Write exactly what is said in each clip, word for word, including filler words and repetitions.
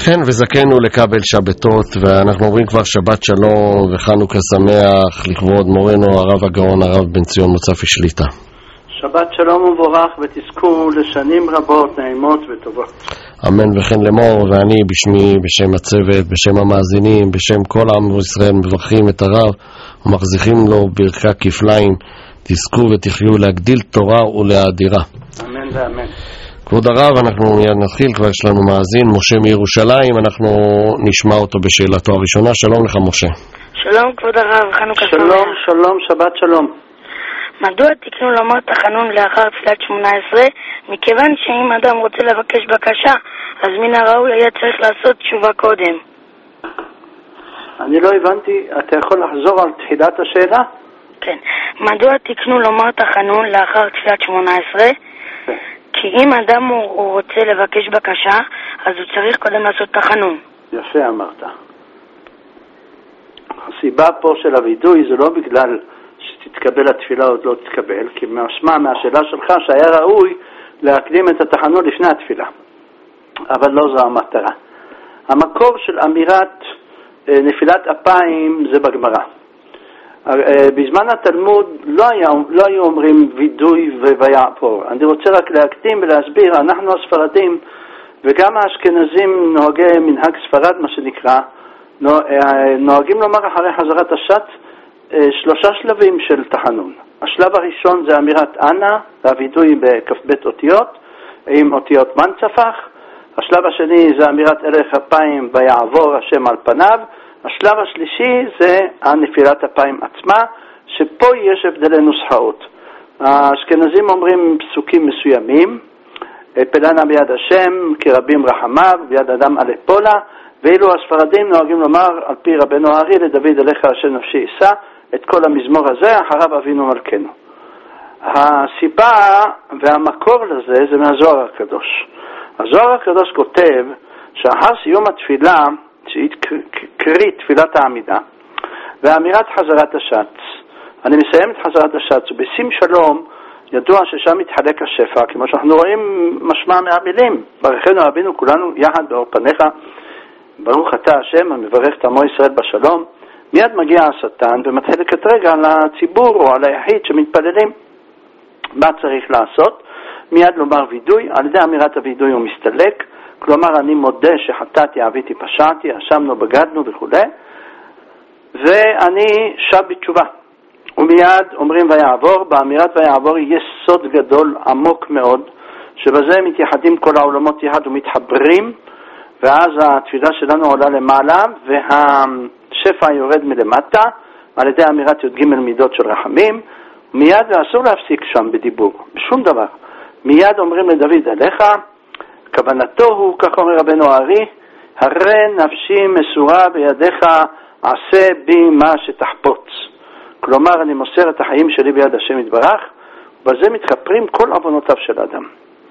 כן, וזכינו לקבל שבתות, ואנחנו אומרים כבר שבת שלום וחנוכה שמח לכבוד מורנו הרב הגאון הרב בן ציון מוצפי שליטה. שבת שלום ובורך ותזכו לשנים רבות, נעימות וטובות. אמן וכן לאמור, ואני בשמי, בשם הצוות, בשם המאזינים, בשם כל עם ישראל מברכים את הרב ומחזיקים לו ברכה כפליים, תזכו ותחיו להגדיל תורה ולהאדירה. אמן ואמן. כבוד הרב, אנחנו מיד נתחיל, כבר יש לנו מאזין, משה מירושלים, אנחנו נשמע אותו בשאלתו הראשונה. שלום לך משה. שלום כבוד הרב, חנוכה שמח. שלום, שלום, שבת שלום. מדוע תקנו לומר תחנון לאחר תפילת שמונה עשרה? מכיוון שאם אדם רוצה לבקש בקשה, אז מן הראוי היה צריך לעשות תשובה קודם. אני לא הבנתי, אתה יכול לחזור על תחילת השאלה? כן. מדוע תקנו לומר תחנון לאחר תפילת שמונה עשרה? כי אם אדם הוא, הוא רוצה לבקש בקשה, אז הוא צריך קודם לעשות תחנון. יפה אמרת. הסיבה פה של הוידוי זה לא בגלל שתתקבל התפילה או לא תתקבל, כי משמע מהשאלה שלך שהיה ראוי להקדים את התחנון לפני התפילה. אבל לא זו המטרה. המקור של אמירת נפילת אפיים זה בגמרא. בזמן התלמוד לא, היה, לא היו אומרים וידוי ויעפור. אני רוצה רק להקדים ולהסביר, אנחנו הספרדים וגם האשכנזים נוהגי מנהג ספרד, מה שנקרא, נוהגים לומר אחרי חזרת השת שלושה שלבים של תחנון. השלב הראשון זה אמירת אנא, והווידוי בכ"ב אותיות, עם אותיות מנצפח. השלב השני זה אמירת ארך אפיים ויעבור השם על פניו. השלב השלישי זה הנפילת אפיים עצמה, שפה יש הבדלי נוסחאות. האשכנזים אומרים פסוקים מסוימים, פלנה ביד השם כרבים רחמיו, ביד אדם עלי פולה, ואילו הספרדים נוהגים לומר על פי רבנו הארי לדוד אליך השם נפשי יישא, את כל המזמור הזה אחריו אבינו מלכנו. הסיבה והמקור לזה זה מהזוהר הקדוש. הזוהר הקדוש כותב שאחר סיום התפילה, שהיא קרי תפילת העמידה ואמירת חזרת השץ, אני מסיים את חזרת השץ, ובשים שלום ידוע ששם מתחלק השפע, כמו שאנחנו רואים משמע מהמילים, ברכנו אבינו כולנו יחד באור פניך, ברוך אתה השם המברך את עמו ישראל בשלום. מיד מגיע השטן ומתחיל לקטרג על הציבור או על היחיד שמתפללים. מה צריך לעשות? מיד לומר וידוי, על ידי אמירת הוידוי הוא מסתלק, כלומר אני מודה שחטאתי, עוויתי, פשעתי, אשמנו, בגדנו וכו', ואני שב בתשובה. ומיד אומרים ויעבור, באמירת ויעבור יש סוד גדול עמוק מאוד, שבזה מתייחדים כל העולמות יחד ומתחברים, ואז התפילה שלנו עולה למעלה והשפע יורד מלמטה על ידי אמירת י"ג מידות של רחמים. מיד, ואסור להפסיק שם בדיבור בשום דבר, מיד אומרים לדוד אליך, כוונתו הוא, כך אומר רבנו הארי, הרי נפשי מסורה בידיך, עשה בי מה שתחפוץ. כלומר אני מוסר את החיים שלי ביד השם יתברך, ובזה מתכפרים כל עוונותיו של אדם.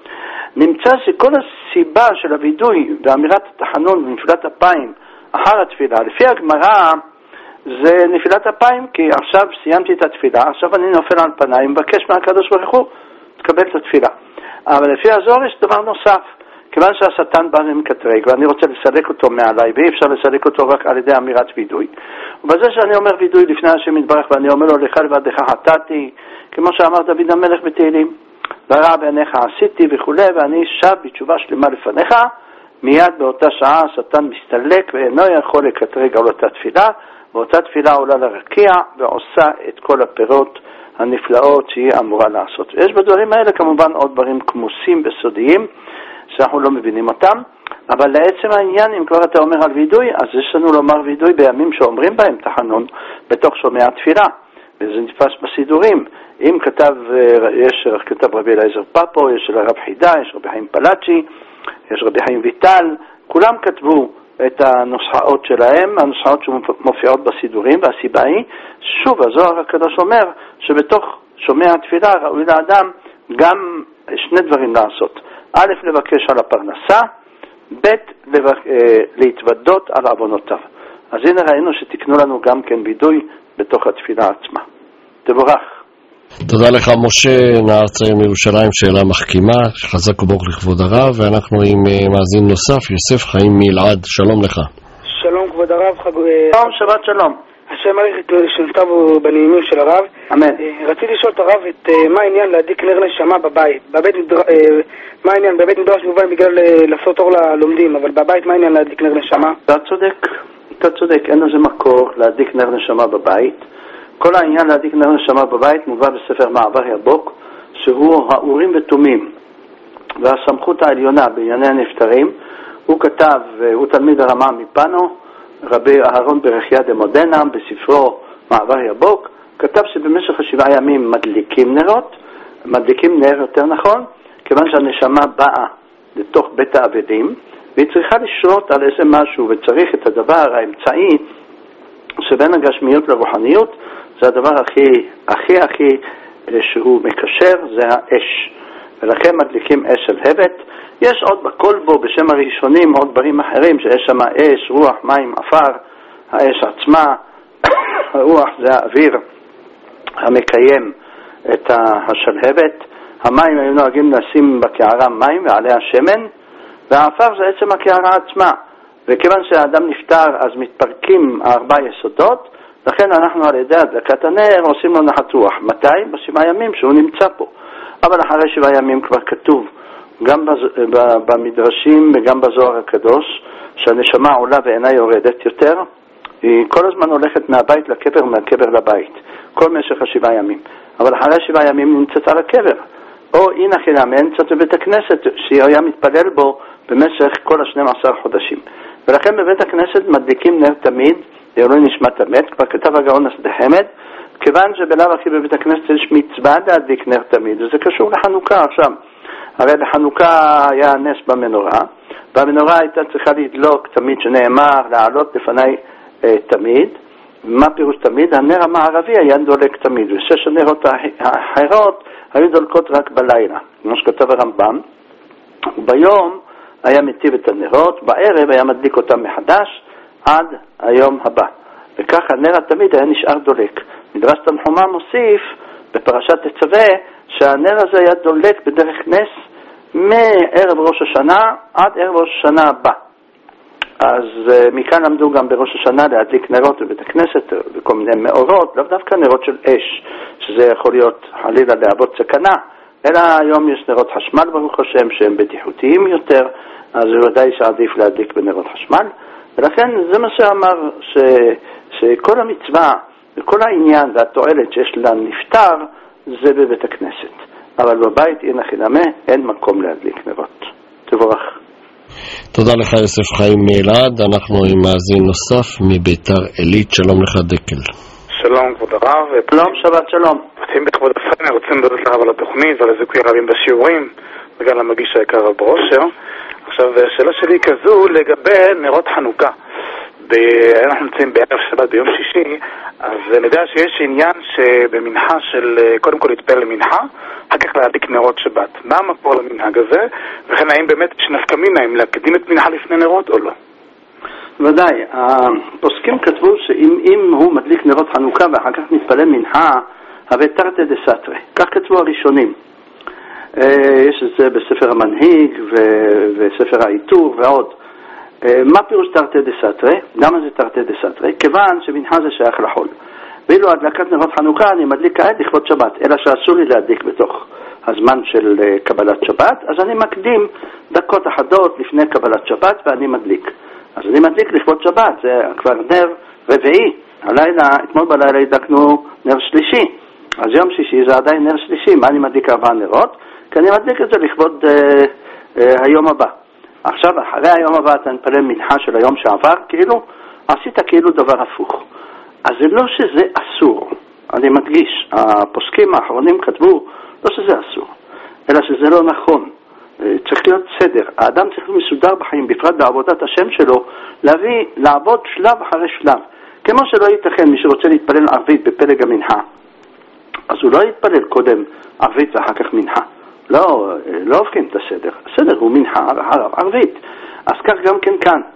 נמצא שכל הסיבה של הוידוי ואמירת התחנון ונפילת אפיים אחר התפילה, לפי הגמרא זה נפילת אפיים, כי עכשיו סיימתי את התפילה, עכשיו אני נופל על פניי, מבקש מהקדוש ברוך הוא, תקבל את התפילה. אבל לפי הזוהר יש דבר נוסף, כיוון שהשטן בא למקטרג ואני רוצה לסלק אותו מעליי, ואי אפשר לסלק אותו רק על ידי אמירת וידוי. ובזה שאני אומר וידוי לפני השם יתברך ואני אומר לו לך לבדך חטאתי, כמו שאמר דוד המלך בתהילים, ורע בעיניך עשיתי וכו', ואני שב בתשובה שלמה לפניך, מיד באותה שעה השטן מסתלק ואינו יכול לקטרג על אותה תפילה, ואותה תפילה עולה לרקיע ועושה את כל הפירות הנפלאות שהיא אמורה לעשות. יש בדברים האלה כמובן עוד דברים כמוסים וסודיים שאנחנו לא מבינים אותם, אבל לעצם העניין, אם כבר אתה אומר על וידוי, אז יש לנו לומר וידוי בימים שאומרים בהם תחנון בתוך שומע התפילה, וזה נתפס בסידורים. אם כתב, יש כתב רבי אליעזר פאפו, יש הרב חידה, יש רבי חיים פלאצ'י, יש רבי חיים ויטל, כולם כתבו את הנוסחאות שלהם, הנוסחאות שמופיעות בסידורים, והסיבה היא, שוב הזוהר הקדוש אומר שבתוך שומע התפילה ראוי לאדם גם שני דברים לעשות. א', לבקש על הפרנסה, ב', לבק... להתוודות על עוונותיו. אז הנה ראינו שתקנו לנו גם כן וידוי בתוך התפילה עצמה. תבורך. תודה לך משה, נער צעיר מירושלים, שאלה מחכימה, חזק וברוך לכבוד הרב, ואנחנו עם מאזין נוסף, יוסף חיים מאלעד, שלום לך. שלום כבוד הרב, חג... שלום, שבת שלום. השם עליך שנכתב בנעימים של הרב. אמן. רציתי לשאול את הרב את מה העניין להדליק נר נשמה בבית. בבית מה העניין? בבית מדרש מובן בגלל לעשות אור ללומדים, אבל בבית מה העניין להדליק נר נשמה? אתה צודק, אתה צודק, אין לזה מקור להדליק נר נשמה בבית. כל העניין להדליק נר נשמה בבית מובא בספר מעבר יבוק, שהוא האורים ותומים והסמכות העליונה בענייני הנפטרים. הוא כתב, הוא תלמיד הרמה מפנו, רבי אהרון ברכיה דמודנה, בספרו מעבר יבוק, כתב שבמשך השבעה ימים מדליקים נרות, מדליקים נר יותר נכון, כיוון שהנשמה באה לתוך בית האבדים, והיא צריכה לשרות על איזה משהו, וצריך את הדבר האמצעי שבין הגשמיות לרוחניות, זה הדבר הכי, הכי, הכי שהוא מקשר, זה האש. ולכן מדליקים אש של הבט. יש עוד בכל בו, בשם הראשונים, עוד דברים אחרים, שיש שם אש, רוח, מים, אפר, האש עצמה, הרוח זה האוויר המקיים את השלהבת. המים היו נוהגים לשים בקערה מים ועליה שמן, והאפר זה עצם הקערה עצמה. וכיוון שהאדם נפטר, אז מתפרקים הארבע יסודות, לכן אנחנו על ידי הדלקת הנר עושים לו נחת רוח. מתי? בשבעה ימים שהוא נמצא פה. אבל אחרי שבעה ימים כבר כתוב, גם במדרשים וגם בזוהר הקדוש, שהנשמה עולה ואינה יורדת יותר, היא כל הזמן הולכת מהבית לקבר, מהקבר לבית, כל משך השבעה ימים. אבל אחרי שבעה ימים נמצאת על הקבר. או הנה חינם, נמצאת בבית הכנסת, שהיא היה מתפלל בו במשך כל ה-שנים עשר חודשים. ולכן בבית הכנסת מדליקים נר תמיד, לעילוי נשמת המת, כבר כתב הגאון השדה חמד, כיוון שבלאו הכי בבית הכנסת יש מצווה להדליק נר תמיד, וזה קשור לחנוכה עכשיו. הרי בחנוכה היה נס במנורה, והמנורה הייתה צריכה לדלוק תמיד, שנאמר לעלות לפני אה, תמיד. מה פירוש תמיד? הנר המערבי היה דולק תמיד, ושש הנרות האחרות היו דולקות רק בלילה, כמו שכתב הרמב"ם. וביום היה מטיב את הנרות, בערב היה מדליק אותם מחדש עד היום הבא. וכך הנר התמיד היה נשאר דולק. מדרש תנחומא מוסיף בפרשת תצווה שהנר הזה היה דולק בדרך נס מערב ראש השנה עד ערב ראש השנה הבא. אז uh, מכאן למדו גם בראש השנה להדליק נרות בבית הכנסת וכל מיני מאורות, לא דווקא נרות של אש, שזה יכול להיות חלילה להוות סכנה, אלא היום יש נרות חשמל ברוך השם שהם בטיחותיים יותר, אז ודאי שעדיף להדליק בנרות חשמל. ולכן זה מה שאמר, ש, שכל המצווה וכל העניין והתועלת שיש לנפטר זה בבית הכנסת. אבל בבית אין החינמה, אין מקום להדליק נרות. תבורך. תודה לך יוסף חיים מאלעד. אנחנו עם מאזין נוסף מביתר עילית. שלום לך דקל. שלום כבוד הרב. שלום, שבת שלום. רוצים בכבוד הפרמר, רוצים לדעת לרב על התוכנית ועל הזיכוי הרבים בשיעורים וגם למגיש היקר רב ברושר. עכשיו השאלה שלי היא כזו לגבי נרות חנוכה. אנחנו נמצאים בערב שבת ביום שישי, אז נדע שיש עניין שבמנחה של קודם כל להתפעל למנחה, אחר כך להדליק נרות שבת. מה המקור למנהג הזה? וכן האם באמת יש נפקא מינה, אם להקדים את מנחה לפני נרות או לא? ודאי, הפוסקים כתבו שאם הוא מדליק נרות חנוכה ואחר כך מתפלל מנחה, הרי תרתי דסתרי. כך כתבו הראשונים. יש את זה בספר המנהיג וספר העיטור ועוד. מה פירוש תרתי דסתרי? למה זה תרתי דסתרי? כיוון שמנחה זה שייך לחול. ואילו הדלקת נרות חנוכה אני מדליק כעת לכבוד שבת, אלא שאסור לי להדליק בתוך הזמן של קבלת שבת, אז אני מקדים דקות אחדות לפני קבלת שבת ואני מדליק. אז אני מדליק לכבוד שבת, זה כבר נר רביעי. הלילה, אתמול בלילה הדלקנו נר שלישי, אז יום שישי זה עדיין נר שלישי. מה אני מדליק ארבע נרות? כי אני מדליק את זה לכבוד אה, אה, היום הבא. עכשיו, אחרי היום הבא אתה נפלל מנחה של היום שעבר, כאילו, עשית כאילו דבר הפוך. אז זה לא שזה אסור, אני מדגיש, הפוסקים האחרונים כתבו, לא שזה אסור, אלא שזה לא נכון. צריך להיות סדר. האדם צריך להיות מסודר בחיים, בפרט בעבודת השם שלו, להביא, לעבוד שלב אחרי שלב. כמו שלא ייתכן, מי שרוצה להתפלל ערבית בפלג המנחה, אז הוא לא יתפלל קודם ערבית ואחר כך מנחה. לא, לא הופכים את הסדר. הסדר הוא מנחה, אחריו ערבית. אז כך גם כן כאן.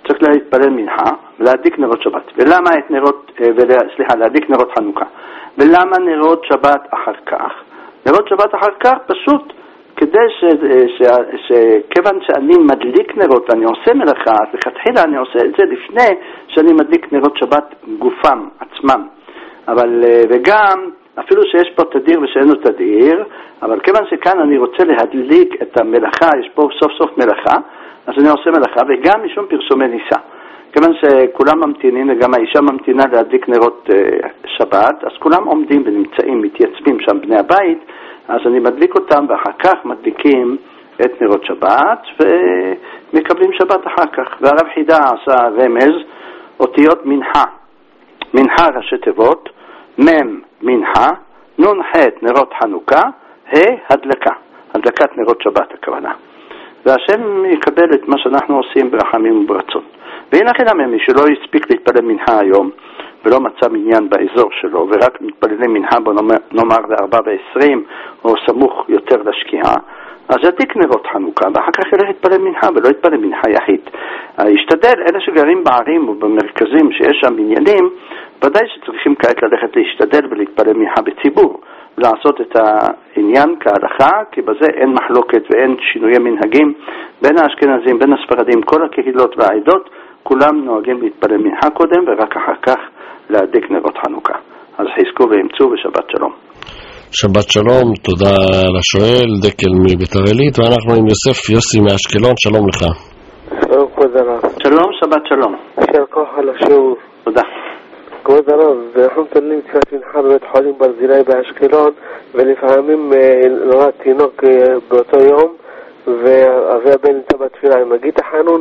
צריך להתפלל מנחה ולהדליק נרות שבת. ולמה את נרות, סליחה, להדליק נרות חנוכה. ולמה נרות שבת אחר כך? נרות שבת אחר כך פשוט כדי ש, ש, ש, שכיוון שאני מדליק נרות ואני עושה מלאכה, אז לכתחילה אני עושה את זה לפני שאני מדליק נרות שבת גופם, עצמם. אבל, וגם, אפילו שיש פה תדיר ושאינו תדיר, אבל כיוון שכאן אני רוצה להדליק את המלאכה, יש פה סוף סוף מלאכה, אז אני עושה מלאכה, וגם משום פרסומי ניסה. כיוון שכולם ממתינים, וגם האישה ממתינה להדליק נרות uh, שבת, אז כולם עומדים ונמצאים, מתייצבים שם בני הבית, אז אני מדליק אותם, ואחר כך מדליקים את נרות שבת, ומקבלים שבת אחר כך. והרב חידה עשה רמז, אותיות מנחה. מנחה ראשי תיבות, מם מנחה, נון ח' נרות חנוכה, ה' הדלקה. הדלקת נרות שבת הכוונה. והשם יקבל את מה שאנחנו עושים ברחמים וברצון. והנה לכם מי שלא הספיק להתפלל מנחה היום, ולא מצא מניין באזור שלו, ורק מתפללים מנחה בו נאמר ל-ארבע ועשרים, או סמוך יותר לשקיעה, אז ידליק נרות חנוכה, ואחר כך ילך להתפלל מנחה, ולא יתפלל מנחה יחיד. ישתדל, אלה שגרים בערים ובמרכזים שיש שם בניינים, ודאי שצריכים כעת ללכת להשתדל ולהתפלל מנחה בציבור, לעשות את העניין כהלכה, כי בזה אין מחלוקת ואין שינויי מנהגים בין האשכנזים, בין הספרדים, כל הקהילות והעדות, כולם נוהגים להתפלל מנחה קודם ורק אחר כך להדליק נרות חנוכה. אז חזקו ואמצו ושבת שלום. שבת שלום, תודה לשואל, דקל מביתר עילית, ואנחנו עם יוסף יוסי מאשקלון, שלום לך. שלום כבוד הרב. שלום, שבת שלום. יישר כוח על השיעור. תודה. כבוד הרב, אנחנו מתפללים תפילת מנחה בבית חולים ברזילי באשקלון, ולפעמים נולד תינוק באותו יום, ואבי הבן נמצא בתפילה, הם מגיד החנון?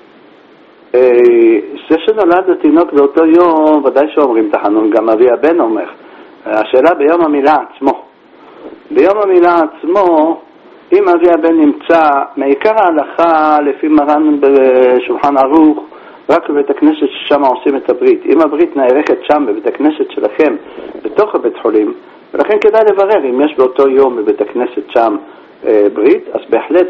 זה שנולד התינוק באותו יום, ודאי שאומרים את החנון, גם אבי הבן אומר. השאלה ביום המילה עצמו. ביום המילה עצמו, אם אבי הבן נמצא, מעיקר ההלכה לפי מרן בשולחן ערוך, רק בבית הכנסת ששם עושים את הברית. אם הברית נערכת שם בבית הכנסת שלכם, בתוך הבית חולים, ולכן כדאי לברר אם יש באותו יום בבית הכנסת שם אה, ברית, אז בהחלט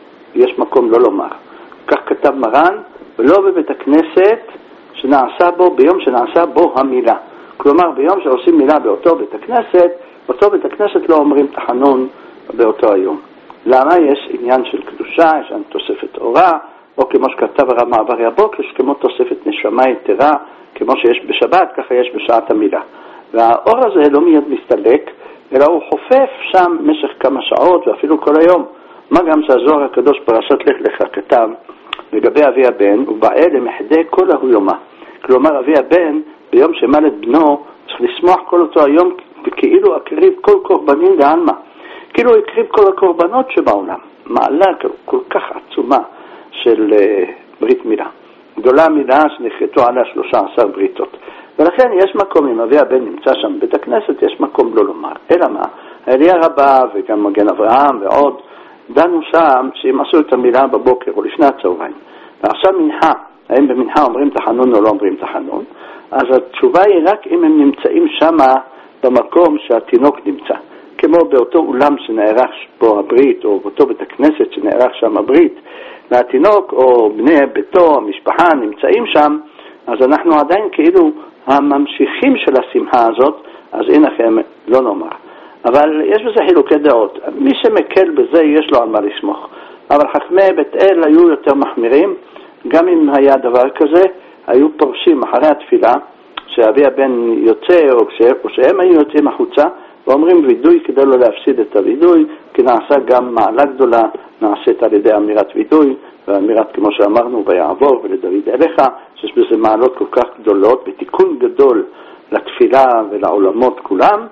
יש מקום לא לומר. כך כתב מרן, ולא בבית הכנסת שנעשה בו, ביום שנעשה בו המילה. כלומר, ביום שעושים מילה באותו בית הכנסת, באותו בית הכנסת לא אומרים תחנון באותו היום. למה? יש עניין של קדושה, יש עניין תוספת אורה, או כמו שכתב הרב מעברי הבוקר, כמו תוספת נשמה יתרה, כמו שיש בשבת, ככה יש בשעת המילה. והאור הזה לא מיד מסתלק, אלא הוא חופף שם משך כמה שעות, ואפילו כל היום. מה גם שהזוהר הקדוש פרשת לך לך כתב, לגבי אבי הבן, הוא בא למחדה כל ההוא יומה. כלומר, אבי הבן, ביום שמלד בנו, צריך לשמוח כל אותו היום, וכאילו הקריב כל קורבנים לעלמא. כאילו הוא הקריב כל הקורבנות שבעולם. מעלה כל כך עצומה של uh, ברית מילה. גדולה מילה שנחרטו עליה שלושה עשר בריתות. ולכן יש מקום, אם אבי הבן נמצא שם בבית הכנסת, יש מקום לא לומר. אלא מה? העלייה רבה וגם מגן אברהם ועוד, דנו שם שאם עשו את המילה בבוקר או לפני הצהריים. ועכשיו מנחה, האם במנחה אומרים תחנון או לא אומרים תחנון, אז התשובה היא רק אם הם נמצאים שם במקום שהתינוק נמצא. כמו באותו אולם שנערך בו הברית, או באותו בית הכנסת שנערך שם הברית, והתינוק או בני ביתו, המשפחה נמצאים שם, אז אנחנו עדיין כאילו הממשיכים של השמחה הזאת, אז הנה לכם לא נאמר. אבל יש בזה חילוקי דעות. מי שמקל בזה יש לו על מה לסמוך. אבל חכמי בית אל היו יותר מחמירים, גם אם היה דבר כזה, היו פורשים אחרי התפילה, שאבי הבן יוצא או, כש... או שהם היו יוצאים החוצה, ואומרים וידוי כדי לא להפסיד את הוידוי, כי נעשה גם מעלה גדולה, נעשית על ידי אמירת וידוי, ואמירת כמו שאמרנו, ויעבור ולדוד אליך, שיש בזה מעלות כל כך גדולות, בתיקון גדול לתפילה ולעולמות כולם,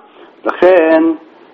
לכן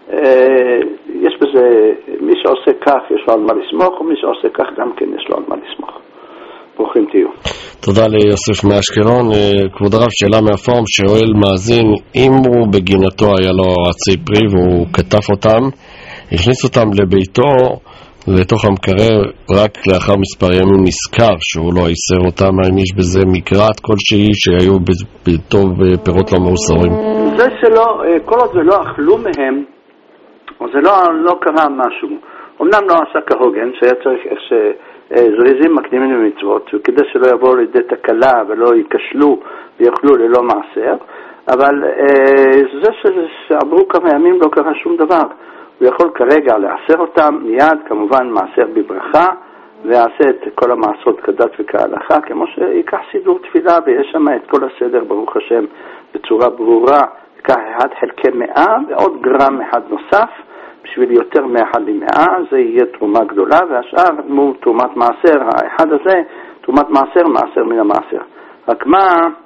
אה, יש בזה, מי שעושה כך יש לו על מה לסמוך, ומי שעושה כך גם כן יש לו על מה לסמוך. ברוכים תהיו. תודה ליוסף מאשקלון. כבוד הרב, שאלה מהפורום, שואל מאזין, אם הוא בגינתו היה לו עצי פרי והוא כתף אותם, הכניס אותם לביתו, לתוך המקרר, רק לאחר מספר ימים נזכר שהוא לא ייסר אותם, האם יש בזה מקראת כלשהי שהיו בביתו בפירות לא מאוסרים? זה שלא, כל עוד זה לא אכלו מהם, או זה לא, לא קרה משהו. אמנם לא עשה כהוגן, שהיה צריך איך ש... זריזים מקדימים למצוות, וכדי שלא יבואו לידי תקלה ולא ייכשלו ויאכלו ללא מעשר, אבל זה שעברו כמה ימים לא קרה שום דבר. הוא יכול כרגע לעשר אותם מיד, כמובן מעשר בברכה, ויעשה את כל המעשות כדת וכהלכה, כמו שיקח סידור תפילה ויש שם את כל הסדר ברוך השם בצורה ברורה, ייקח אחד חלקי מאה ועוד גרם אחד נוסף, בשביל יותר מאחד למאה, זה יהיה תרומה גדולה, והשאר מו תרומת מעשר, האחד הזה, תרומת מעשר, מעשר מן המעשר. רק מה,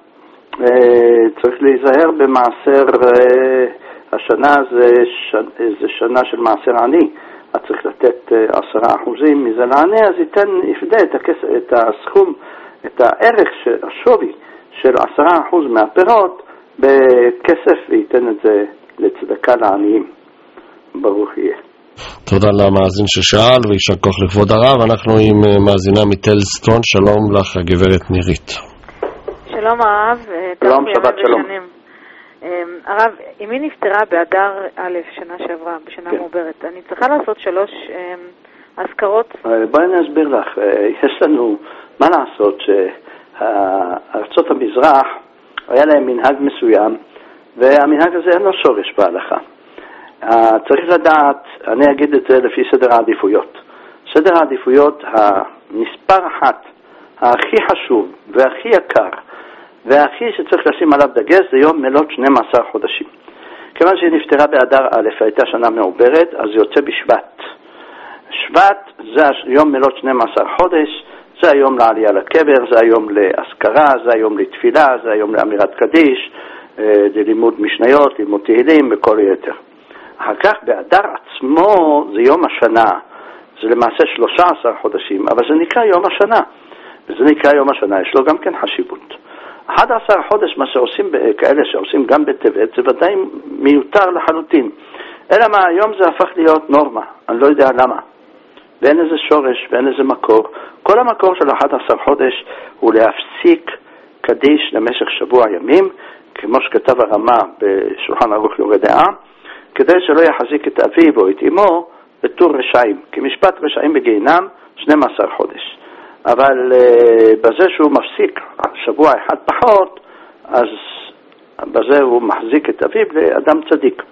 אה, צריך להיזהר במעשר, אה, השנה זה, ש... זה שנה של מעשר עני, אז צריך לתת עשרה אחוזים מזה לעני, אז ייתן, יפדה את, הכס... את הסכום, את הערך, של... השווי של עשרה אחוז מהפירות בכסף, וייתן את זה לצדקה לעניים. ברוך יהיה. תודה למאזין ששאל וישר כוח לכבוד הרב. אנחנו עם מאזינה מטלסטון. שלום לך הגברת נירית. שלום הרב. שלום, שבת שלום. הרב, אמי נפטרה באדר א' שנה שעברה, בשנה כן. מעוברת. אני צריכה לעשות שלוש אזכרות. בואי אני אסביר לך. יש לנו מה לעשות שארצות המזרח היה להם מנהג מסוים, והמנהג הזה אין לו שורש בהלכה. צריך לדעת, אני אגיד את זה לפי סדר העדיפויות. סדר העדיפויות, המספר אחת, הכי חשוב והכי יקר והכי שצריך לשים עליו דגש, זה יום מלאת שנים עשר חודשים. כיוון שהיא נפטרה באדר א', הייתה שנה מעוברת, אז זה יוצא בשבט. שבט זה יום מלאת שנים עשר חודש, זה היום לעלייה לקבר, זה היום להזכרה, זה היום לתפילה, זה היום לאמירת קדיש, ללימוד משניות, לימוד תהילים וכל היתר. אחר כך באדר עצמו זה יום השנה, זה למעשה שלושה עשר חודשים, אבל זה נקרא יום השנה, וזה נקרא יום השנה, יש לו גם כן חשיבות. אחד עשר חודש, מה שעושים כאלה שעושים גם בטבת, זה ודאי מיותר לחלוטין. אלא מה, היום זה הפך להיות נורמה, אני לא יודע למה. ואין איזה שורש ואין איזה מקור. כל המקור של אחד עשר חודש הוא להפסיק קדיש למשך שבוע ימים, כמו שכתב הרמה בשולחן ערוך יורה דעה, כדי שלא יחזיק את אביו או את אמו בתור רשעים, כי משפט רשעים בגיהינם שנים עשר חודש. אבל uh, בזה שהוא מפסיק שבוע אחד פחות, אז בזה הוא מחזיק את אביו לאדם צדיק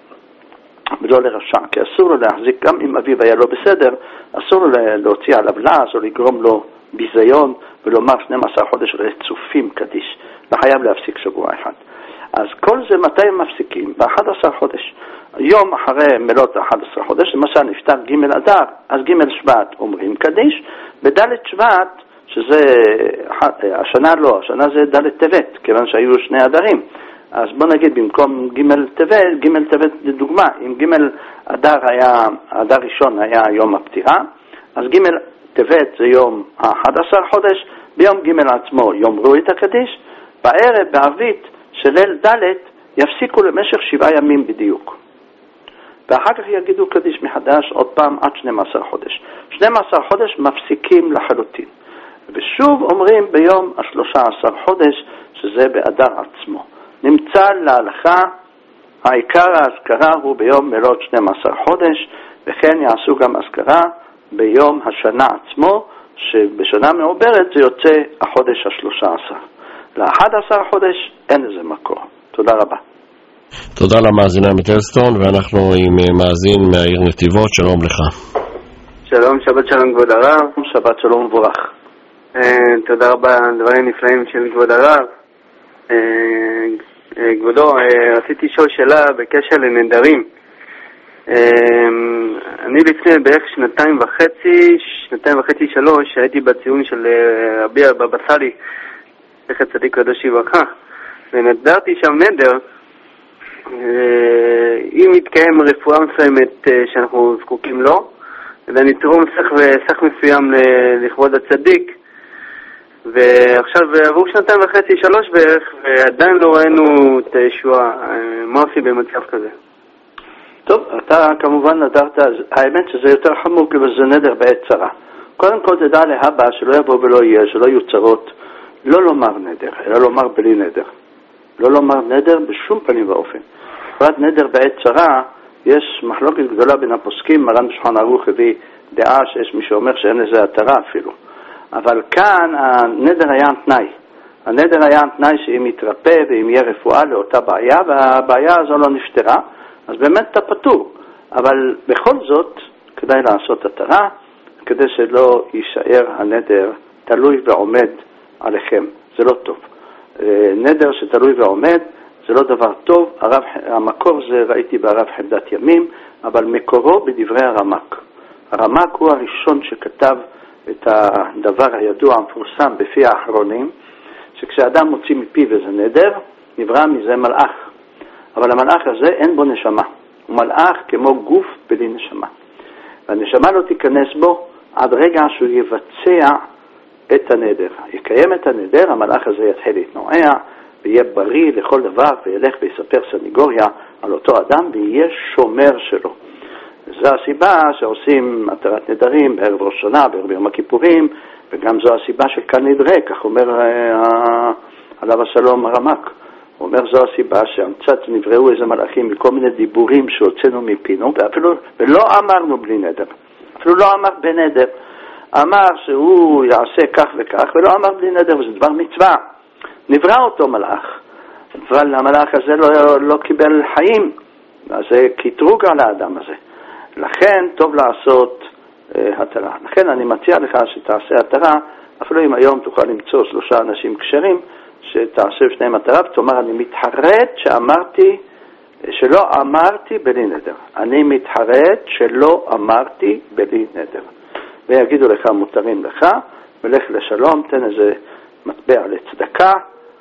ולא לרשע, כי אסור לו להחזיק, גם אם אביו היה לא בסדר, אסור לו להוציא עליו לעז או לגרום לו ביזיון ולומר שנים עשר חודש רצופים קדיש, וחייב להפסיק שבוע אחד. אז כל זה מתי הם מפסיקים? ב-אחד עשר חודש. יום אחרי מלות ה-אחד עשר חודש, למשל נפטר ג' אדר, אז ג' שבט אומרים קדיש, בד' שבט, שזה השנה לא, השנה זה ד' טבת, כיוון שהיו שני אדרים. אז בוא נגיד במקום ג' טבת, ג' טבת לדוגמה, אם ג' אדר היה, אדר ראשון היה יום הפטירה, אז ג' טבת זה יום ה-אחד עשר חודש, ביום ג' עצמו יאמרו את הקדיש, בערב, בערבית, של ליל ד' יפסיקו למשך שבעה ימים בדיוק. ואחר כך יגידו קדיש מחדש עוד פעם עד שנים עשר חודש. שנים עשר חודש מפסיקים לחלוטין. ושוב אומרים ביום השלושה עשר חודש, שזה באדר עצמו. נמצא להלכה, העיקר ההזכרה הוא ביום מלאות שנים עשר חודש, וכן יעשו גם הזכרה ביום השנה עצמו, שבשנה מעוברת זה יוצא החודש השלושה עשר. ל-אחד עשר חודש אין איזה מקור. תודה רבה. תודה למאזינה מטלסטון, ואנחנו עם מאזין מהעיר נתיבות. שלום לך. שלום, שבת שלום כבוד הרב. שבת שלום מבורך. תודה רבה על דברים נפלאים של כבוד הרב. כבודו, רציתי לשאול שאלה בקשר לנדרים. אני לפני בערך שנתיים וחצי, שנתיים וחצי שלוש, הייתי בציון של רבי הבבא סאלי, זכר צדיק קדוש לברכה, ונדרתי שם נדר, אם מתקיים רפואה מסוימת שאנחנו זקוקים לו, ואני תרום סך וסך מסוים לכבוד הצדיק, ועכשיו עבור שנתיים וחצי, שלוש בערך, ועדיין לא ראינו את הישועה. מה עושים במצב כזה? טוב, אתה כמובן נדרת, האמת שזה יותר חמור כי זה נדר בעת צרה. קודם כל תדע להבא שלא יבוא ולא יהיה, שלא יהיו צרות, לא לומר נדר, אלא לומר בלי נדר. לא לומר נדר בשום פנים ואופן. פרט נדר בעת צרה, יש מחלוקת גדולה בין הפוסקים, מרן בשולחן ערוך הביא דעה שיש מי שאומר שאין לזה התרה אפילו. אבל כאן הנדר היה תנאי. הנדר היה תנאי שאם יתרפא ואם יהיה רפואה לאותה בעיה, והבעיה הזו לא נפתרה, אז באמת אתה פטור. אבל בכל זאת, כדאי לעשות התרה, כדי שלא יישאר הנדר תלוי ועומד עליכם. זה לא טוב. נדר שתלוי ועומד, זה לא דבר טוב. הרב, המקור זה ראיתי ברב חמדת ימים, אבל מקורו בדברי הרמק. הרמק הוא הראשון שכתב את הדבר הידוע המפורסם בפי האחרונים, שכשאדם מוציא מפי וזה נדר, נברא מזה מלאך. אבל המלאך הזה אין בו נשמה. הוא מלאך כמו גוף בלי נשמה. והנשמה לא תיכנס בו עד רגע שהוא יבצע את הנדר. יקיים את הנדר, המלאך הזה יתחיל להתנועע, ויהיה בריא לכל דבר, וילך ויספר סניגוריה על אותו אדם, ויהיה שומר שלו. זו הסיבה שעושים התרת נדרים בערב ראש שנה, בערב יום הכיפורים, וגם זו הסיבה של כאן נדרה, כך אומר עליו השלום הרמק. הוא אומר זו הסיבה שהמצאת נבראו איזה מלאכים מכל מיני דיבורים שהוצאנו מפינו, ואפילו, ולא אמרנו בלי נדר. אפילו לא אמר בנדר. אמר שהוא יעשה כך וכך, ולא אמר בלי נדר, וזה דבר מצווה. נברא אותו מלאך, אבל המלאך הזה לא, לא קיבל חיים, אז זה קטרוג על האדם הזה. לכן טוב לעשות אה, התרה. לכן אני מציע לך שתעשה התרה, אפילו אם היום תוכל למצוא שלושה אנשים כשרים, שתעשה שניהם התרה, ותאמר אני מתחרט שאמרתי, שלא אמרתי בלי נדר. אני מתחרט שלא אמרתי בלי נדר. ויגידו לך מותרים לך, ולך לשלום, תן איזה מטבע לצדקה,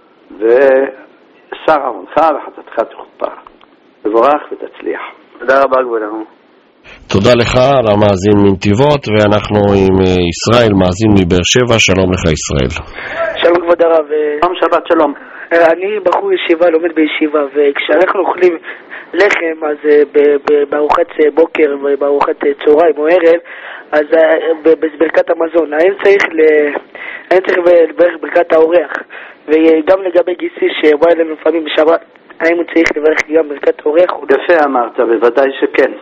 ושר ארונך וחטאתך תכופר. מבורך ותצליח. תודה רבה גבולנו. תודה לך על המאזין מנתיבות, ואנחנו עם ישראל, מאזין מבאר שבע. שלום לך ישראל. שלום כבוד הרב. שלום, שבת שלום. אני בחור ישיבה, לומד בישיבה, וכשאנחנו אוכלים לחם, אז בארוחת בוקר ובארוחת צהריים או ערב, אז בברכת המזון, האם צריך לברך ברכת האורח? וגם לגבי גיסי שבא אלינו לפעמים בשבת, האם הוא צריך לברך גם ברכת האורח? יפה אמרת, בוודאי שכן.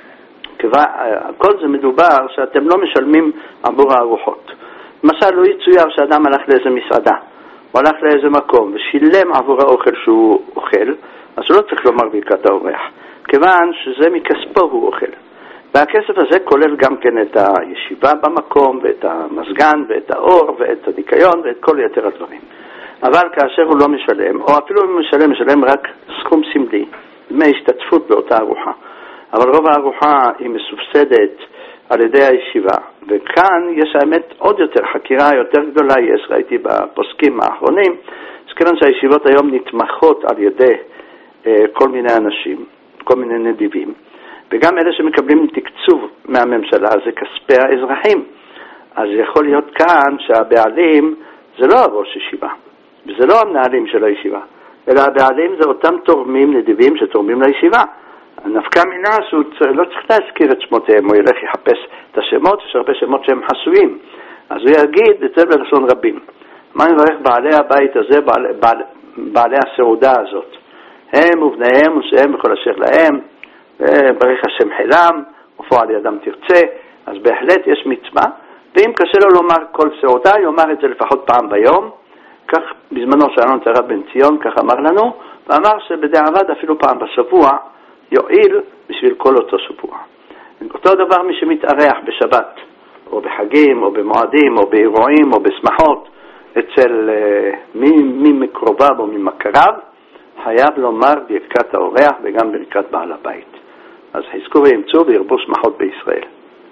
כל זה מדובר שאתם לא משלמים עבור הארוחות. למשל, לא יצויר שאדם הלך לאיזה מסעדה, הוא הלך לאיזה מקום ושילם עבור האוכל שהוא אוכל, אז הוא לא צריך לומר ברכת האורח, כיוון שזה מכספו הוא אוכל. והכסף הזה כולל גם כן את הישיבה במקום, ואת המסגן, ואת האור, ואת הניקיון, ואת כל יתר הדברים. אבל כאשר הוא לא משלם, או אפילו אם הוא משלם, משלם רק סכום סמלי, דמי השתתפות באותה ארוחה. אבל רוב הארוחה היא מסובסדת על ידי הישיבה, וכאן יש האמת עוד יותר, חקירה יותר גדולה יש, ראיתי בפוסקים האחרונים, שכיוון שהישיבות היום נתמכות על ידי אה, כל מיני אנשים, כל מיני נדיבים, וגם אלה שמקבלים תקצוב מהממשלה זה כספי האזרחים. אז יכול להיות כאן שהבעלים זה לא הראש ישיבה, וזה לא המנהלים של הישיבה, אלא הבעלים זה אותם תורמים נדיבים שתורמים לישיבה. הנפקה מינה שהוא לא צריך להזכיר את שמותיהם, הוא ילך יחפש את השמות, יש הרבה שמות שהם חסויים, אז הוא יגיד את זה בלשון רבים. מה מברך בעלי הבית הזה, בעלי, בעלי, בעלי הסעודה הזאת? הם ובניהם ושהם וכל אשר להם, ברך השם חילם, ופועל ידם תרצה. אז בהחלט יש מצווה, ואם קשה לו לומר כל סעודה, יאמר את זה לפחות פעם ביום. כך בזמנו שלנו את הרב בן ציון, כך אמר לנו, ואמר שבדיעבד אפילו פעם בשבוע יועיל בשביל כל אותו שבוע. אותו דבר מי שמתארח בשבת, או בחגים, או במועדים, או באירועים, או בשמחות, אצל uh, מי, מי מקרוביו או ממכריו, חייב לומר ברכת האורח וגם ברכת בעל הבית. אז חזקו וימצאו וירבו שמחות בישראל.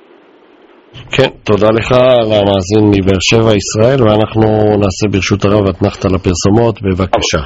כן, תודה לך על המאזין מבאר שבע ישראל, ואנחנו נעשה ברשות הרב אתנחתא לפרסומות, בבקשה.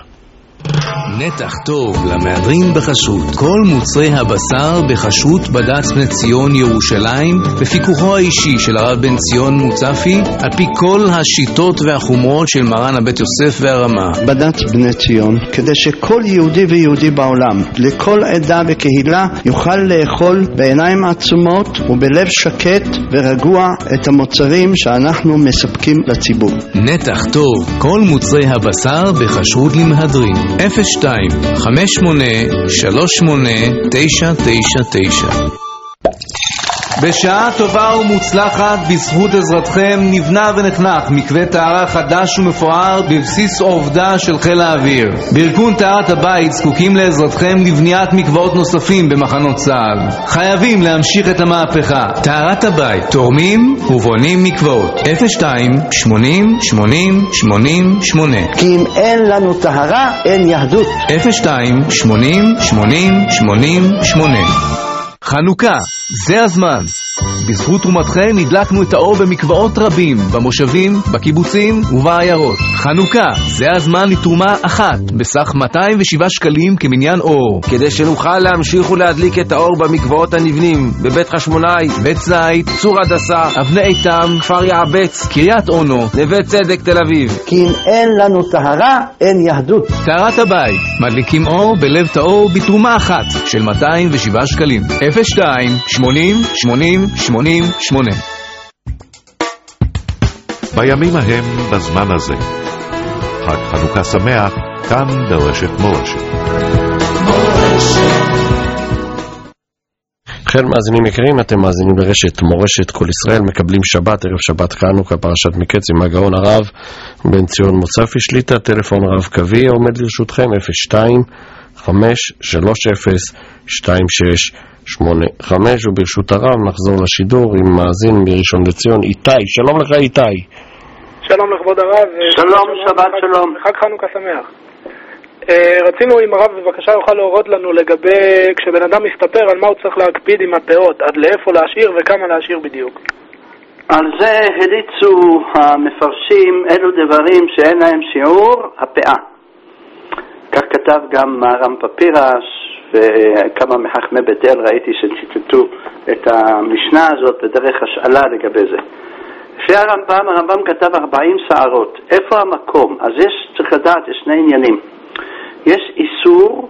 נתח טוב למהדרין בחסות כל מוצרי הבשר בחסות בד"ץ בני ציון ירושלים בפיקוחו האישי של הרב בן ציון מוצפי על פי כל השיטות והחומרות של מרן הבית יוסף והרמה. בד"ץ בני ציון, כדי שכל יהודי ויהודי בעולם לכל עדה וקהילה יוכל לאכול בעיניים עצומות ובלב שקט ורגוע את המוצרים שאנחנו מספקים לציבור. נתח טוב כל מוצרי הבשר בחסות למהדרין אפס שתיים חמש שמונה שלוש שמונה תשע תשע תשע. בשעה טובה ומוצלחת, בזכות עזרתכם נבנה ונחנך מקווה טהרה חדש ומפואר בבסיס עובדה של חיל האוויר. בארגון טהרת הבית זקוקים לעזרתכם לבניית מקוואות נוספים במחנות צה"ל. חייבים להמשיך את המהפכה. טהרת הבית, תורמים ובונים מקוואות. אפס שתיים שמונים שמונים שמונים שמונה. כי אם אין לנו טהרה, אין יהדות. אפס שתיים שמונים שמונים שמונים שמונה. חנוכה, זה הזמן. בזכות תרומתכם נדלקנו את האור במקוואות רבים, במושבים, בקיבוצים ובעיירות. חנוכה, זה הזמן לתרומה אחת, בסך מאתיים ושבעה שקלים כמניין אור. כדי שנוכל להמשיך ולהדליק את האור במקוואות הנבנים, בבית חשמונאי, בית זית, צור הדסה, אבני איתם, כפר יעבץ, קריית אונו, נווה צדק תל אביב. כי אם אין לנו טהרה, אין יהדות. טהרת הבית, מדליקים אור בלב טהור בתרומה אחת של מאתיים ושבעה שקלים. אפס שתיים שמונים שמונים שמונים שמונה. בימים ההם בזמן הזה. חג חנוכה שמח, כאן ברשת מורשת. כן, מאזינים יקרים, אתם מאזינים לרשת מורשת כל ישראל, מקבלים שבת, ערב שבת חנוכה, פרשת מקץ עם הגאון הרב בן ציון מוצפי שליטה. טלפון רב קווי עומד לרשותכם אפס שתיים חמש שלוש אפס שתיים שש שמונה חמש, וברשות הרב נחזור לשידור עם מאזין מראשון לציון, איתי. שלום לך איתי. שלום לכבוד הרב. שלום, שבת שלום. חג חנוכה שמח. רצינו אם הרב בבקשה יוכל להורות לנו לגבי כשבן אדם מסתפר על מה הוא צריך להקפיד עם הפאות, עד לאיפה להשאיר וכמה להשאיר בדיוק. על זה הליצו המפרשים אלו דברים שאין להם שיעור, הפאה. כך כתב גם הרם פפירס וכמה מחכמי בית אל, ראיתי שציטטו את המשנה הזאת בדרך השאלה לגבי זה. לפי הרמב"ם, הרמב"ם כתב ארבעים שערות. איפה המקום? אז יש, צריך לדעת, יש שני עניינים. יש איסור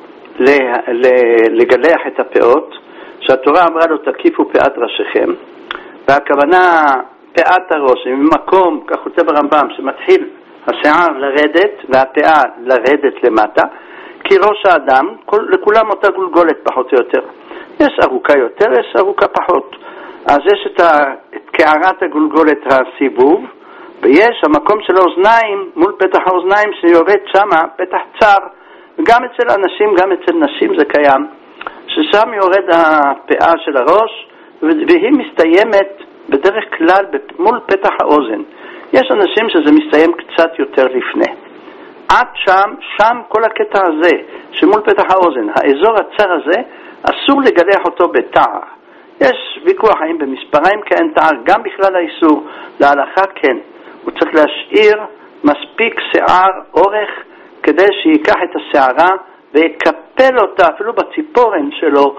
לגלח את הפאות, שהתורה אמרה לו תקיפו פאת ראשיכם, והכוונה פאת הראש, ממקום, כך כותב הרמב"ם, שמתחיל השיער לרדת והפאה לרדת למטה, כי ראש האדם, כל, לכולם אותה גולגולת פחות או יותר. יש ארוכה יותר, יש ארוכה פחות. אז יש את, ה, את קערת הגולגולת הסיבוב, ויש המקום של האוזניים, מול פתח האוזניים שיורד שמה, פתח צר, וגם אצל אנשים, גם אצל נשים זה קיים, ששם יורד הפאה של הראש, והיא מסתיימת בדרך כלל מול פתח האוזן. יש אנשים שזה מסתיים קצת יותר לפני. עד שם, שם כל הקטע הזה, שמול פתח האוזן, האזור הצר הזה, אסור לגלח אותו בתער. יש ויכוח האם במספריים כאין תער, גם בכלל האיסור, להלכה כן. הוא צריך להשאיר מספיק שיער אורך, כדי שיקח את השערה ויקפל אותה, אפילו בציפורן שלו,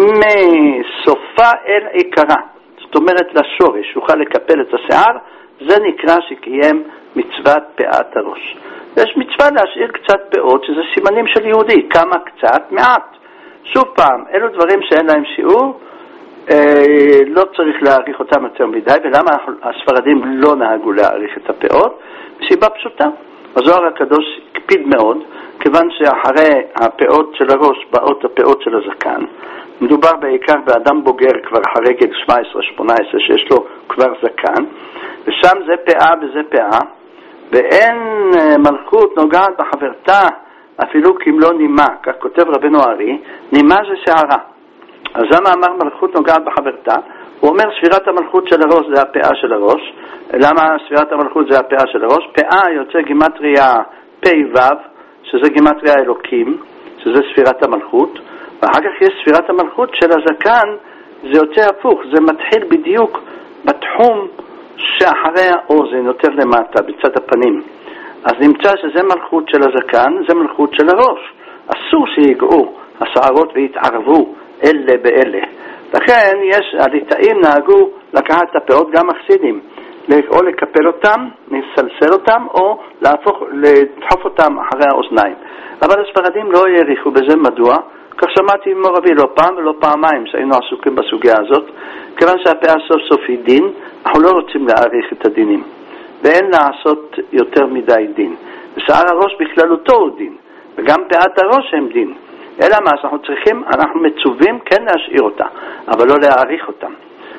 מסופה אל עיקרה. זאת אומרת לשורש, יוכל לקפל את השער, זה נקרא שקיים מצוות פאת הראש. יש מצווה להשאיר קצת פאות, שזה סימנים של יהודי, כמה קצת, מעט. שוב פעם, אלו דברים שאין להם שיעור, אה, לא צריך להעריך אותם יותר מדי, ולמה הספרדים לא נהגו להעריך את הפאות? מסיבה פשוטה. הזוהר הקדוש הקפיד מאוד, כיוון שאחרי הפאות של הראש באות הפאות של הזקן. מדובר בעיקר באדם בוגר כבר אחרי גיל שבע עשרה שמונה עשרה שיש לו כבר זקן, ושם זה פאה וזה פאה, ואין מלכות נוגעת בחברתה אפילו אם לא נימה, כך כותב רבנו ארי, נימה זה שערה. אז למה אמר מלכות נוגעת בחברתה? הוא אומר ספירת המלכות של הראש זה הפאה של הראש. למה ספירת המלכות זה הפאה של הראש? פאה יוצא גימטריה פי וו, שזה גימטריה אלוקים, שזה ספירת המלכות, ואחר כך יש ספירת המלכות של הזקן, זה יוצא הפוך, זה מתחיל בדיוק בתחום שאחרי האוזן, יותר למטה, בצד הפנים. אז נמצא שזה מלכות של הזקן, זה מלכות של הראש. אסור שיגעו השערות ויתערבו אלה באלה. לכן יש, הליטאים נהגו לקחת את הפאות, גם מחסידים, או לקפל אותם, לסלסל אותם, או להפוך, לדחוף אותם אחרי האוזניים. אבל הספרדים לא העריכו בזה. מדוע? כך שמעתי עם מורבי לא פעם ולא פעמיים שהיינו עסוקים בסוגיה הזאת, כיוון שהפאה סוף סוף היא דין, אנחנו לא רוצים להעריך את הדינים, ואין לעשות יותר מדי דין. ושער הראש בכללותו הוא דין, וגם פאת הראש הם דין. אלא מה אנחנו צריכים? אנחנו מצווים כן להשאיר אותה, אבל לא להעריך אותה.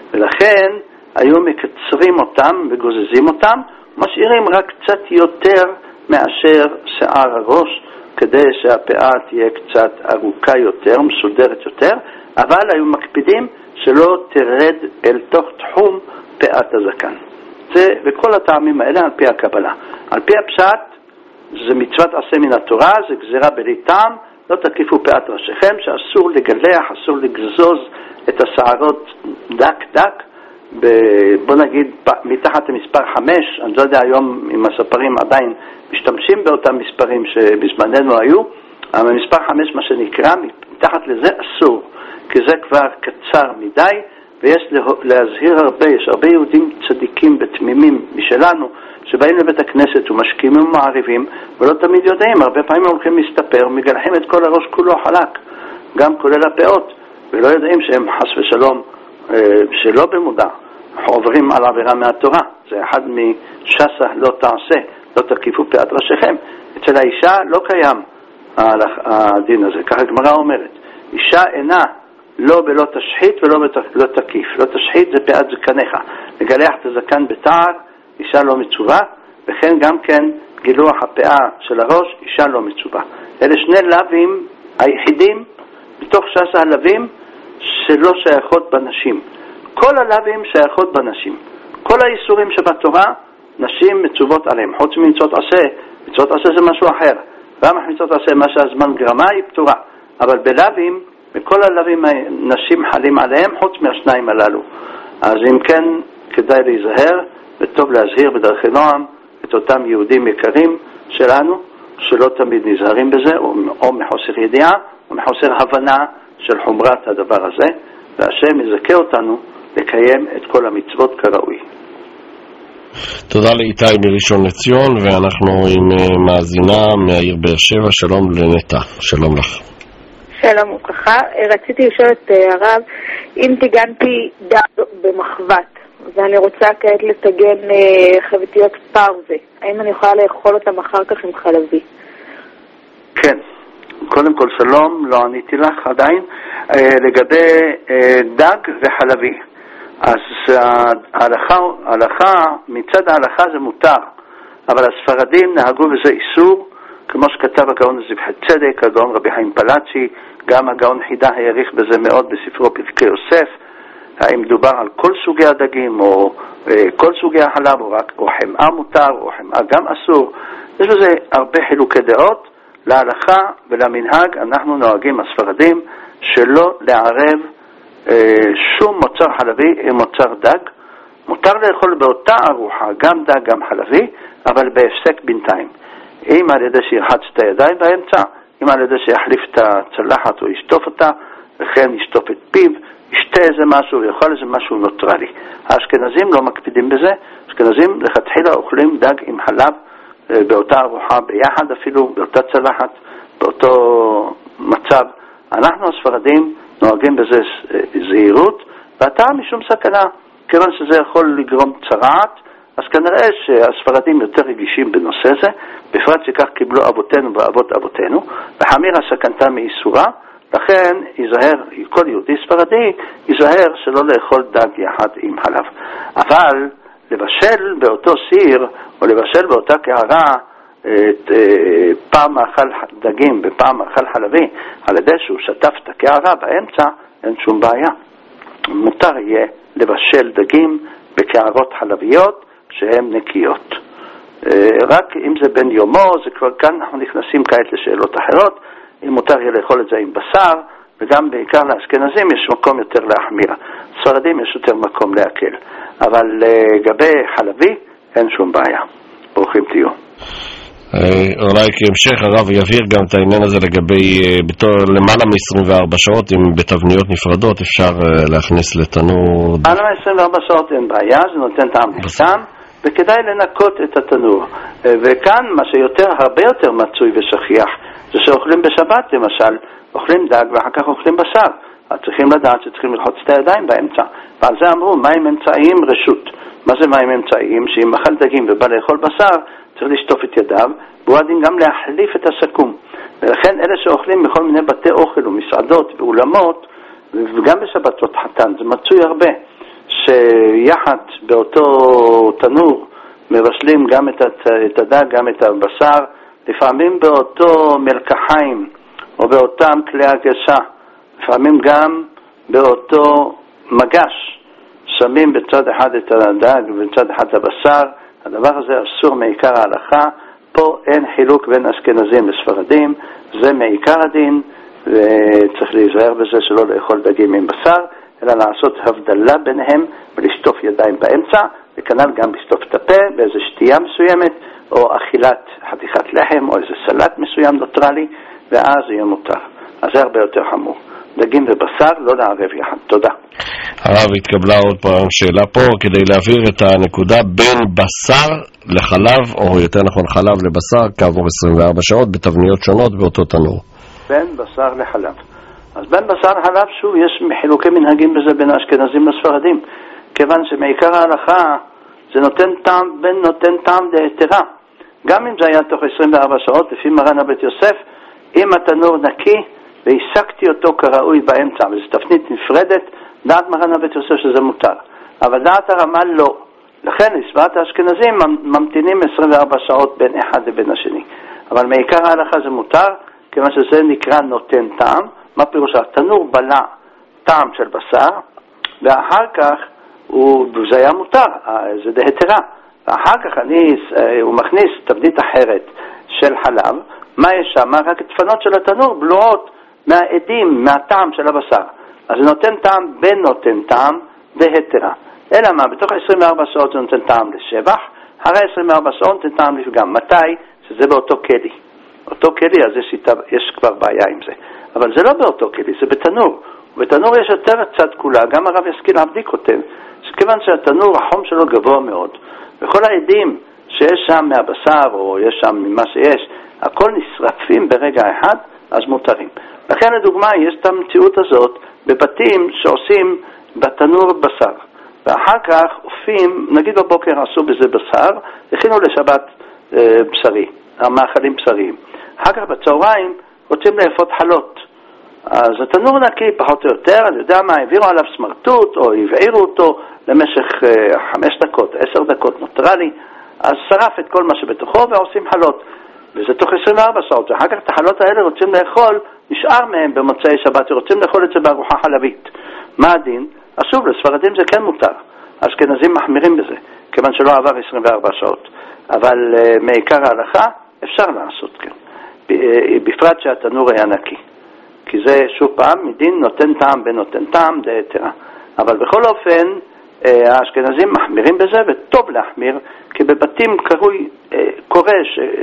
ולכן היו מקצרים אותם וגוזזים אותם, משאירים רק קצת יותר מאשר שיער הראש, כדי שהפאה תהיה קצת ארוכה יותר, מסודרת יותר, אבל היו מקפידים שלא תרד אל תוך תחום פאת הזקן. זה, וכל הטעמים האלה על פי הקבלה. על פי הפשט, זה מצוות עשה מן התורה, זה גזירה בלי טעם, לא תקיפו פאת ראשיכם, שאסור לגלח, אסור לגזוז את השערות דק דק, ב, בוא נגיד מתחת למספר חמש, אני לא יודע היום אם הספרים עדיין משתמשים באותם מספרים שבזמננו היו, אבל מספר חמש מה שנקרא, מתחת לזה אסור, כי זה כבר קצר מדי, ויש להזהיר הרבה, יש הרבה יהודים צדיקים ותמימים משלנו, שבאים לבית הכנסת ומשקיעים ומעריבים, ולא תמיד יודעים, הרבה פעמים הולכים להסתפר, מגלחים את כל הראש כולו חלק, גם כולל הפאות, ולא יודעים שהם חס ושלום, שלא במודע, עוברים על עבירה מהתורה. זה אחד משסה לא תעשה, לא תקיפו פאת ראשיכם. אצל האישה לא קיים הדין הזה, ככה הגמרא אומרת. אישה אינה לא בלא תשחית ולא לא תקיף. לא תשחית זה פאת זקניך. לגלח את הזקן בתער, אישה לא מצווה, וכן גם כן גילוח הפאה של הראש, אישה לא מצווה. אלה שני לווים היחידים בתוך שסה הלווים שלא שייכות בנשים. כל הלווים שייכות בנשים. כל האיסורים שבתורה, נשים מצוות עליהם. חוץ ממצוות עשה, מצוות עשה זה משהו אחר. גם מצוות עשה, מה שהזמן גרמה היא פתורה. אבל בלווים, בכל הלווים נשים חלים עליהם, חוץ מהשניים הללו. אז אם כן, כדאי להיזהר, וטוב להזהיר בדרכי נועם את אותם יהודים יקרים שלנו, שלא תמיד נזהרים בזה, או, או מחוסר ידיעה, או מחוסר הבנה של חומרת הדבר הזה, והשם יזכה אותנו לקיים את כל המצוות כראוי. תודה לאיתי מראשון לציון, ואנחנו עם מאזינה מהעיר באר שבע. שלום לנטע, שלום לך. שלום וברכה. רציתי לשאול את הרב, אם טיגנתי דג במחבת ואני רוצה כעת לטגן חביתיות פרווה, האם אני יכולה לאכול אותם אחר כך עם חלבי? כן. קודם כל שלום, לא עניתי לך עדיין. לגבי דג וחלבי, אז ההלכה, ההלכה, מצד ההלכה זה מותר, אבל הספרדים נהגו בזה איסור, כמו שכתב הגאון זבחי צדק, הגאון רבי חיים פלאצ'י, גם הגאון חידה העריך בזה מאוד בספרו פרקי יוסף, האם מדובר על כל סוגי הדגים או כל סוגי החלב, או, רק, או חמאה מותר או חמאה גם אסור. יש בזה הרבה חילוקי דעות. להלכה ולמנהג אנחנו נוהגים הספרדים שלא לערב אה, שום מוצר חלבי עם מוצר דג. מותר לאכול באותה ארוחה גם דג גם חלבי, אבל בהפסק בינתיים. אם על ידי שירחץ את הידיים באמצע, אם על ידי שיחליף את הצלחת או ישטוף אותה, וכן ישטוף את פיו, ישתה איזה משהו ויאכל איזה משהו נוטרלי. האשכנזים לא מקפידים בזה. האשכנזים לכתחילה אוכלים דג עם חלב באותה ארוחה, ביחד אפילו, באותה צלחת, באותו מצב. אנחנו הספרדים נוהגים בזה זהירות, והטעם משום סכנה, כיוון שזה יכול לגרום צרעת, אז כנראה שהספרדים יותר רגישים בנושא זה, בפרט שכך קיבלו אבותינו ואבות אבותינו, וחמיר הסכנתה מאיסורה, לכן ייזהר, כל יהודי ספרדי ייזהר שלא לאכול דג יחד עם חלב. אבל לבשל באותו סיר, או לבשל באותה קערה, את, פעם מאכל דגים ופעם מאכל חלבי, על ידי שהוא שטף את הקערה באמצע, אין שום בעיה. מותר יהיה לבשל דגים בקערות חלביות שהן נקיות. רק אם זה בין יומו, זה כבר כאן אנחנו נכנסים כעת לשאלות אחרות, אם מותר יהיה לאכול את זה עם בשר, וגם בעיקר לאשכנזים יש מקום יותר להחמיר. ספרדים יש יותר מקום להקל. אבל לגבי חלבי אין שום בעיה. ברוכים תהיו. אולי כהמשך הרב יבהיר גם את העניין הזה לגבי בתור למעלה מ-עשרים וארבע שעות, אם בתבניות נפרדות אפשר להכניס לתנור. למעלה מ-עשרים וארבע שעות אין בעיה, זה נותן טעם בסם, וכדאי לנקות את התנור. וכאן מה שיותר, הרבה יותר מצוי ושכיח, זה שאוכלים בשבת למשל, אוכלים דג ואחר כך אוכלים בשר. אז צריכים לדעת שצריכים ללחוץ את הידיים באמצע. ועל זה אמרו, מים אמצעיים רשות. מה זה מים אמצעיים? שאם אכל דגים ובא לאכול בשר, צריך לשטוף את ידיו, והוא עדין גם להחליף את הסכום. ולכן אלה שאוכלים בכל מיני בתי אוכל ומסעדות ואולמות, וגם בשבתות חתן, זה מצוי הרבה, שיחד באותו תנור מבשלים גם את הדג, גם את הבשר, לפעמים באותו מלקחיים או באותם כלי הגשה, לפעמים גם באותו מגש, שמים בצד אחד את הדג ובצד אחד את הבשר. הדבר הזה אסור מעיקר ההלכה. פה אין חילוק בין אשכנזים לספרדים, זה מעיקר הדין, וצריך להיזהר בזה שלא לאכול דגים עם בשר, אלא לעשות הבדלה ביניהם ולשטוף ידיים באמצע, וכנ"ל גם לשטוף את הפה באיזו שתייה מסוימת, או אכילת חתיכת לחם, או איזה סלט מסוים נוטרלי, ואז יהיה מותר. אז זה הרבה יותר חמור. דגים ובשר לא לערב יחד. תודה. הרב, התקבלה עוד פעם שאלה פה כדי להעביר את הנקודה בין בשר לחלב, או יותר נכון חלב לבשר, כעבור עשרים וארבע שעות בתבניות שונות באותו תנור. בין בשר לחלב. אז בין בשר לחלב, שוב, יש חילוקי מנהגים בזה בין האשכנזים לספרדים, כיוון שמעיקר ההלכה זה נותן טעם, בין נותן טעם להיתרה. גם אם זה היה תוך עשרים וארבע שעות, לפי מרן הבית יוסף, אם התנור נקי והסקתי אותו כראוי באמצע, וזו תפנית נפרדת, דעת מרן הבית יוסף שזה מותר. אבל דעת הרמ"ל לא. לכן, לסברת האשכנזים ממתינים עשרים וארבע שעות בין אחד לבין השני. אבל מעיקר ההלכה זה מותר, כיוון שזה נקרא נותן טעם. מה פירוש? התנור בלע טעם של בשר, ואחר כך הוא, זה היה מותר, זה דהתרה. ואחר כך אני, הוא מכניס תבנית אחרת של חלב. מה יש שם? רק דפנות של התנור בלועות מהעדים, מהטעם של הבשר. אז זה נותן טעם בין נותן טעם והתרה. אלא מה? בתוך עשרים וארבע שעות זה נותן טעם לשבח, אחרי עשרים וארבע שעות נותן טעם לפגם. מתי? שזה באותו כלי. אותו כלי, אז יש, יש כבר בעיה עם זה. אבל זה לא באותו כלי, זה בתנור. בתנור יש יותר צד כולה, גם הרב ישכיל עבדי כותב, שכיוון שהתנור, החום שלו גבוה מאוד, וכל העדים שיש שם מהבשר, או יש שם ממה שיש, הכל נשרפים ברגע אחד, אז מותרים. לכן לדוגמה, יש את המציאות הזאת בבתים שעושים בתנור בשר. ואחר כך אופים, נגיד בבוקר עשו בזה בשר, הכינו לשבת אה, בשרי, המאכלים בשריים. אחר כך בצהריים רוצים לאפות חלות. אז התנור נקי פחות או יותר, אני יודע מה, העבירו עליו סמרטוט, או הבעירו אותו למשך אה, חמש דקות, עשר דקות נוטרלי, אז שרף את כל מה שבתוכו ועושים חלות. וזה תוך עשרים וארבע שעות. ואחר כך את החלות האלה רוצים לאכול, נשאר מהם במוצאי שבת, רוצים לאכול את זה בארוחה חלבית. מה הדין? אז שוב, לספרדים זה כן מותר. האשכנזים מחמירים בזה, כיוון שלא עבר עשרים וארבע שעות. אבל uh, מעיקר ההלכה אפשר לעשות כן. בפרט שהתנור היה נקי. כי זה שוב פעם, מדין נותן טעם ונותן טעם דהתרה. אבל בכל אופן, האשכנזים מחמירים בזה, וטוב להחמיר, כי בבתים קרוי, קורה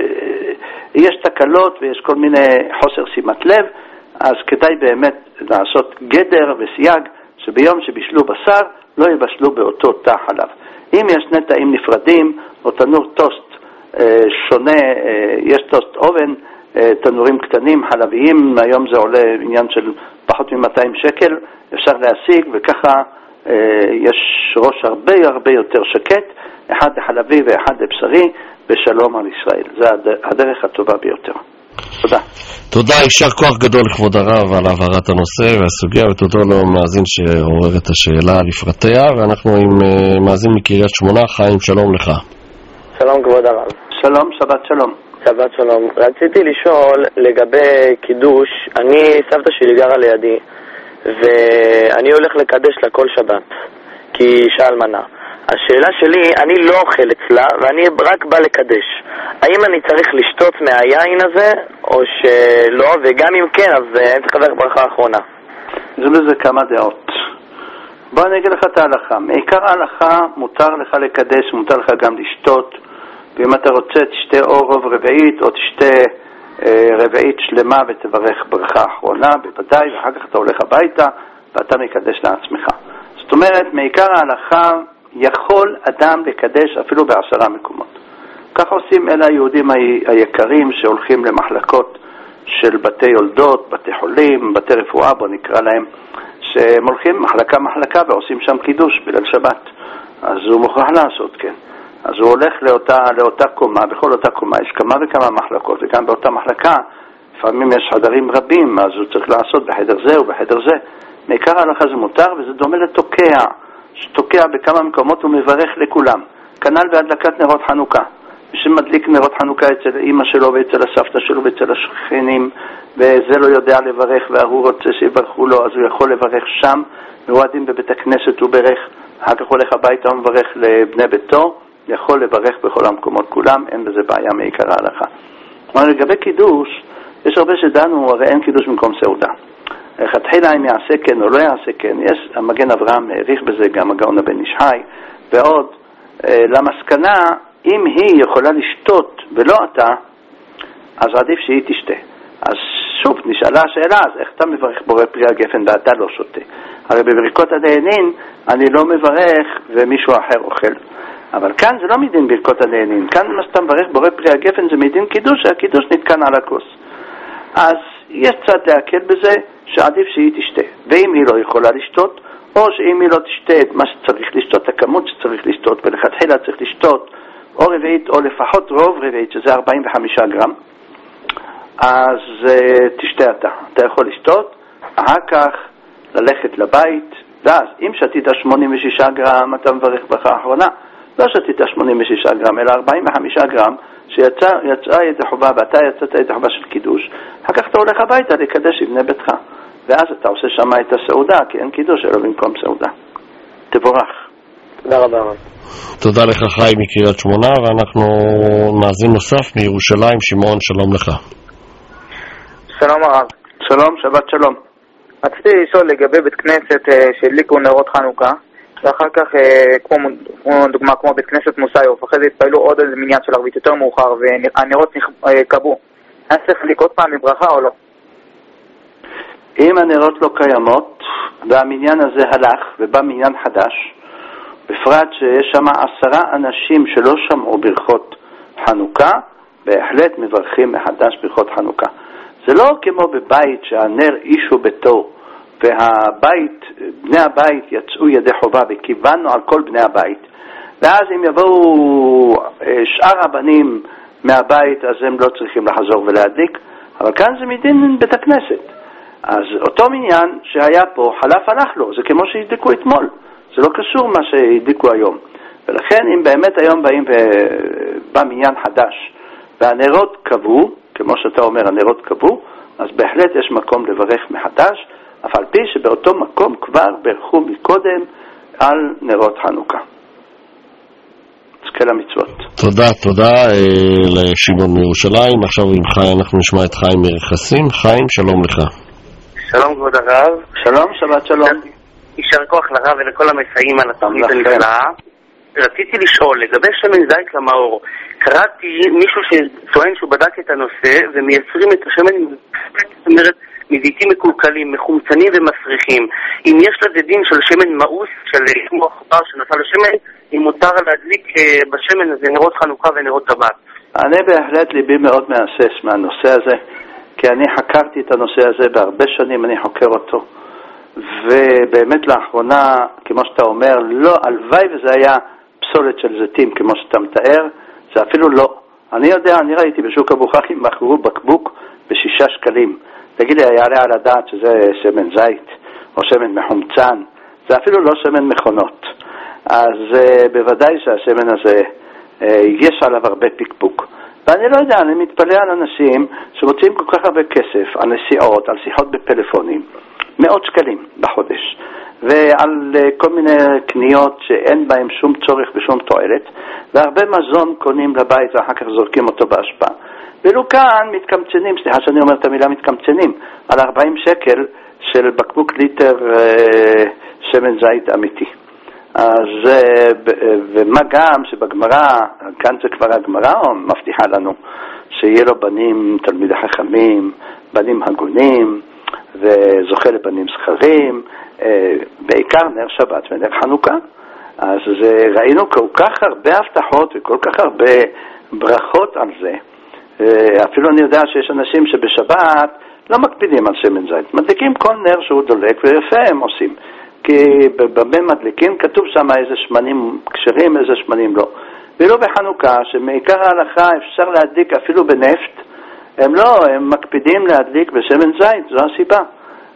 שיש תקלות ויש כל מיני חוסר שימת לב, אז כדאי באמת לעשות גדר וסייג, שביום שבישלו בשר לא יבשלו באותו תא חלב. אם יש שני תאים נפרדים, או תנור טוסט שונה, יש טוסט אובן, תנורים קטנים, חלביים, היום זה עולה עניין של פחות מ-מאתיים שקל, אפשר להשיג, וככה יש ראש הרבה הרבה יותר שקט, אחד לחלבי ואחד לבשרי, בשלום על ישראל. זה הדרך הטובה ביותר. תודה. תודה, יישר כוח גדול לכבוד הרב על העברת הנושא והסוגיה, ותודה לו מאזין שעורר את השאלה לפרטיה, ואנחנו עם מאזין מקריית שמונה. חיים, שלום לך. שלום כבוד הרב. שלום, שבת שלום. שבת שלום. רציתי לשאול לגבי קידוש. אני, סבתא שלי גרה לידי, ואני הולך לקדש לה כל שבת, כי אישה אלמנה. השאלה שלי, אני לא אוכל אצלה, ואני רק בא לקדש. האם אני צריך לשתות מהיין הזה, או שלא? וגם אם כן, אז אין צריך לדבר ברכה האחרונה. זה לזה כמה דעות. בוא אני אגיד לך את ההלכה. מעיקר ההלכה מותר לך לקדש, מותר לך גם לשתות, ואם אתה רוצה תשתה או רוב רבעית, או תשתה אה, רבעית שלמה ותברך ברכה האחרונה, בוודאי, ואחר כך אתה הולך הביתה, ואתה מקדש לעצמך. זאת אומרת, מעיקר ההלכה, יכול אדם לקדש אפילו בעשרה מקומות. כך עושים אלה היהודים היקרים שהולכים למחלקות של בתי יולדות, בתי חולים, בתי רפואה, בוא נקרא להם, שהם הולכים מחלקה מחלקה ועושים שם קידוש בליל שבת. אז הוא מוכרח לעשות, כן. אז הוא הולך לאותה, לאותה קומה, בכל אותה קומה יש כמה וכמה מחלקות, וגם באותה מחלקה לפעמים יש חדרים רבים, אז הוא צריך לעשות בחדר זה ובחדר זה. מעיקר ההלכה זה מותר, וזה דומה לתוקע, שתוקע בכמה מקומות ומברך לכולם. כנ"ל בהדלקת נרות חנוכה. מי שמדליק נרות חנוכה אצל אמא שלו ואצל הסבתא שלו ואצל השכנים, וזה לא יודע לברך והוא רוצה שיברכו לו, אז הוא יכול לברך שם. והוא עדים בבית הכנסת וברך, אחר כך הולך הביתה ומברך לבני ביתו, יכול לברך בכל המקומות כולם, אין בזה בעיה מעיקר ההלכה. אבל לגבי קידוש, יש הרבה שדנו, הרי אין קידוש במקום סעודה. לכתחילה אם יעשה כן או לא יעשה כן, יש, המגן אברהם העריך בזה, גם הגאון הבן איש חי, ועוד, אה, למסקנה, אם היא יכולה לשתות ולא אתה, אז עדיף שהיא תשתה. אז שוב, נשאלה השאלה, אז איך אתה מברך בורא פרי הגפן ואתה לא שותה? הרי בברכות הנהנין אני לא מברך ומישהו אחר אוכל. אבל כאן זה לא מדין ברכות הנהנין, כאן מה שאתה מברך בורא פרי הגפן זה מדין קידוש, שהקידוש נתקן על הכוס. אז יש צד להקל בזה שעדיף שהיא תשתה. ואם היא לא יכולה לשתות, או שאם היא לא תשתה את מה שצריך לשתות, הכמות שצריך לשתות, ולכתחילה צריך לשתות או רביעית או לפחות רוב רביעית, שזה ארבעים וחמישה גרם, אז uh, תשתה אתה. אתה יכול לשתות, אחר כך ללכת לבית, ואז אם שתית שמונים ושישה גרם, אתה מברך ברכה האחרונה. לא שתית שמונים ושישה גרם, אלא ארבעים וחמישה גרם, שיצאה ידי חובה, ואתה יצאת ידי חובה של קידוש. אחר כך אתה הולך הביתה לקדש עם בני ביתך. ואז אתה עושה שם את הסעודה, כי אין קידוש אלא במקום סעודה. תבורך. תודה רבה. תודה לך חי מקריית שמונה, ואנחנו מאזין נוסף מירושלים. שמעון, שלום לך. שלום הרב. שלום, שבת שלום. רציתי לשאול לגבי בית כנסת שהדליקו נרות חנוכה, ואחר כך, כמו, כמו דוגמה, כמו בית כנסת מוסיוף, אחרי זה התפעלו עוד איזה מניין של ערבית יותר מאוחר, והנרות קבעו. היה צריך להדליק עוד פעם מברכה או לא? אם הנרות לא קיימות, והמניין הזה הלך, ובא מניין חדש, בפרט שיש שם עשרה אנשים שלא שמעו ברכות חנוכה, בהחלט מברכים מחדש ברכות חנוכה. זה לא כמו בבית שהנר אישו ביתו, והבית, בני הבית יצאו ידי חובה, וכיוונו על כל בני הבית. ואז אם יבואו שאר הבנים מהבית, אז הם לא צריכים לחזור ולהדליק. אבל כאן זה מדין בית הכנסת. אז אותו מניין שהיה פה, חלף הלך לו. זה כמו שהדליקו אתמול. זה לא קשור מה שהדליקו היום. ולכן אם באמת היום באים ובא מניין חדש, והנרות קבעו, כמו שאתה אומר, הנרות קבעו, אז בהחלט יש מקום לברך מחדש, אף על פי שבאותו מקום כבר ברכו מקודם על נרות חנוכה. זכה למצוות. תודה, תודה אה, לשמעון מירושלים. עכשיו עם חי, אנחנו נשמע את חיים מרכסים. חיים, שלום לך. שלום כבוד הרב. שלום, שבת שלום. יישר כוח לרב ולכל המסייעים על התוכנית הנפלאה. רציתי לשאול, לגבי שמן זית למאור, קראתי מישהו שטוען שהוא בדק את הנושא ומייצרים את השמן, זאת אומרת, מזיתים מקולקלים, מחומצנים ומסריחים. אם יש לזה דין של שמן מאוס, של כמו החבר שנפל לשמן, אם מותר להדליק בשמן הזה נרות חנוכה ונרות טבעת. אני בהחלט ליבי מאוד מהסס מהנושא הזה, כי אני חקרתי את הנושא הזה בהרבה שנים, אני חוקר אותו. ובאמת לאחרונה, כמו שאתה אומר, לא, הלוואי וזה היה פסולת של זיתים, כמו שאתה מתאר, זה אפילו לא. אני יודע, אני ראיתי בשוק הבוכחים, מכרו בקבוק בשישה שקלים. תגיד לי, יעלה על הדעת שזה שמן זית, או שמן מחומצן, זה אפילו לא שמן מכונות. אז uh, בוודאי שהשמן הזה, uh, יש עליו הרבה פיקפוק. ואני לא יודע, אני מתפלא על אנשים שמוצאים כל כך הרבה כסף על נסיעות, על שיחות בפלאפונים, מאות שקלים בחודש, ועל uh, כל מיני קניות שאין בהם שום צורך ושום תועלת, והרבה מזון קונים לבית ואחר כך זורקים אותו בהשפעה. ואילו כאן מתקמצנים, סליחה שאני אומר את המילה מתקמצנים, על ארבעים שקל של בקבוק ליטר uh, שמן זית אמיתי. אז, ומה גם שבגמרא, כאן זה כבר הגמרא מבטיחה לנו, שיהיה לו בנים תלמידי חכמים, בנים הגונים, וזוכה לבנים זכרים, בעיקר נר שבת ונר חנוכה. אז ראינו כל כך הרבה הבטחות וכל כך הרבה ברכות על זה. אפילו אני יודע שיש אנשים שבשבת לא מקפידים על שמן זית, מדליקים כל נר שהוא דולק, ויפה הם עושים. כי במה מדליקים כתוב שם איזה שמנים כשרים, איזה שמנים לא. ואילו בחנוכה, שמעיקר ההלכה אפשר להדליק אפילו בנפט, הם לא, הם מקפידים להדליק בשמן זית, זו הסיבה.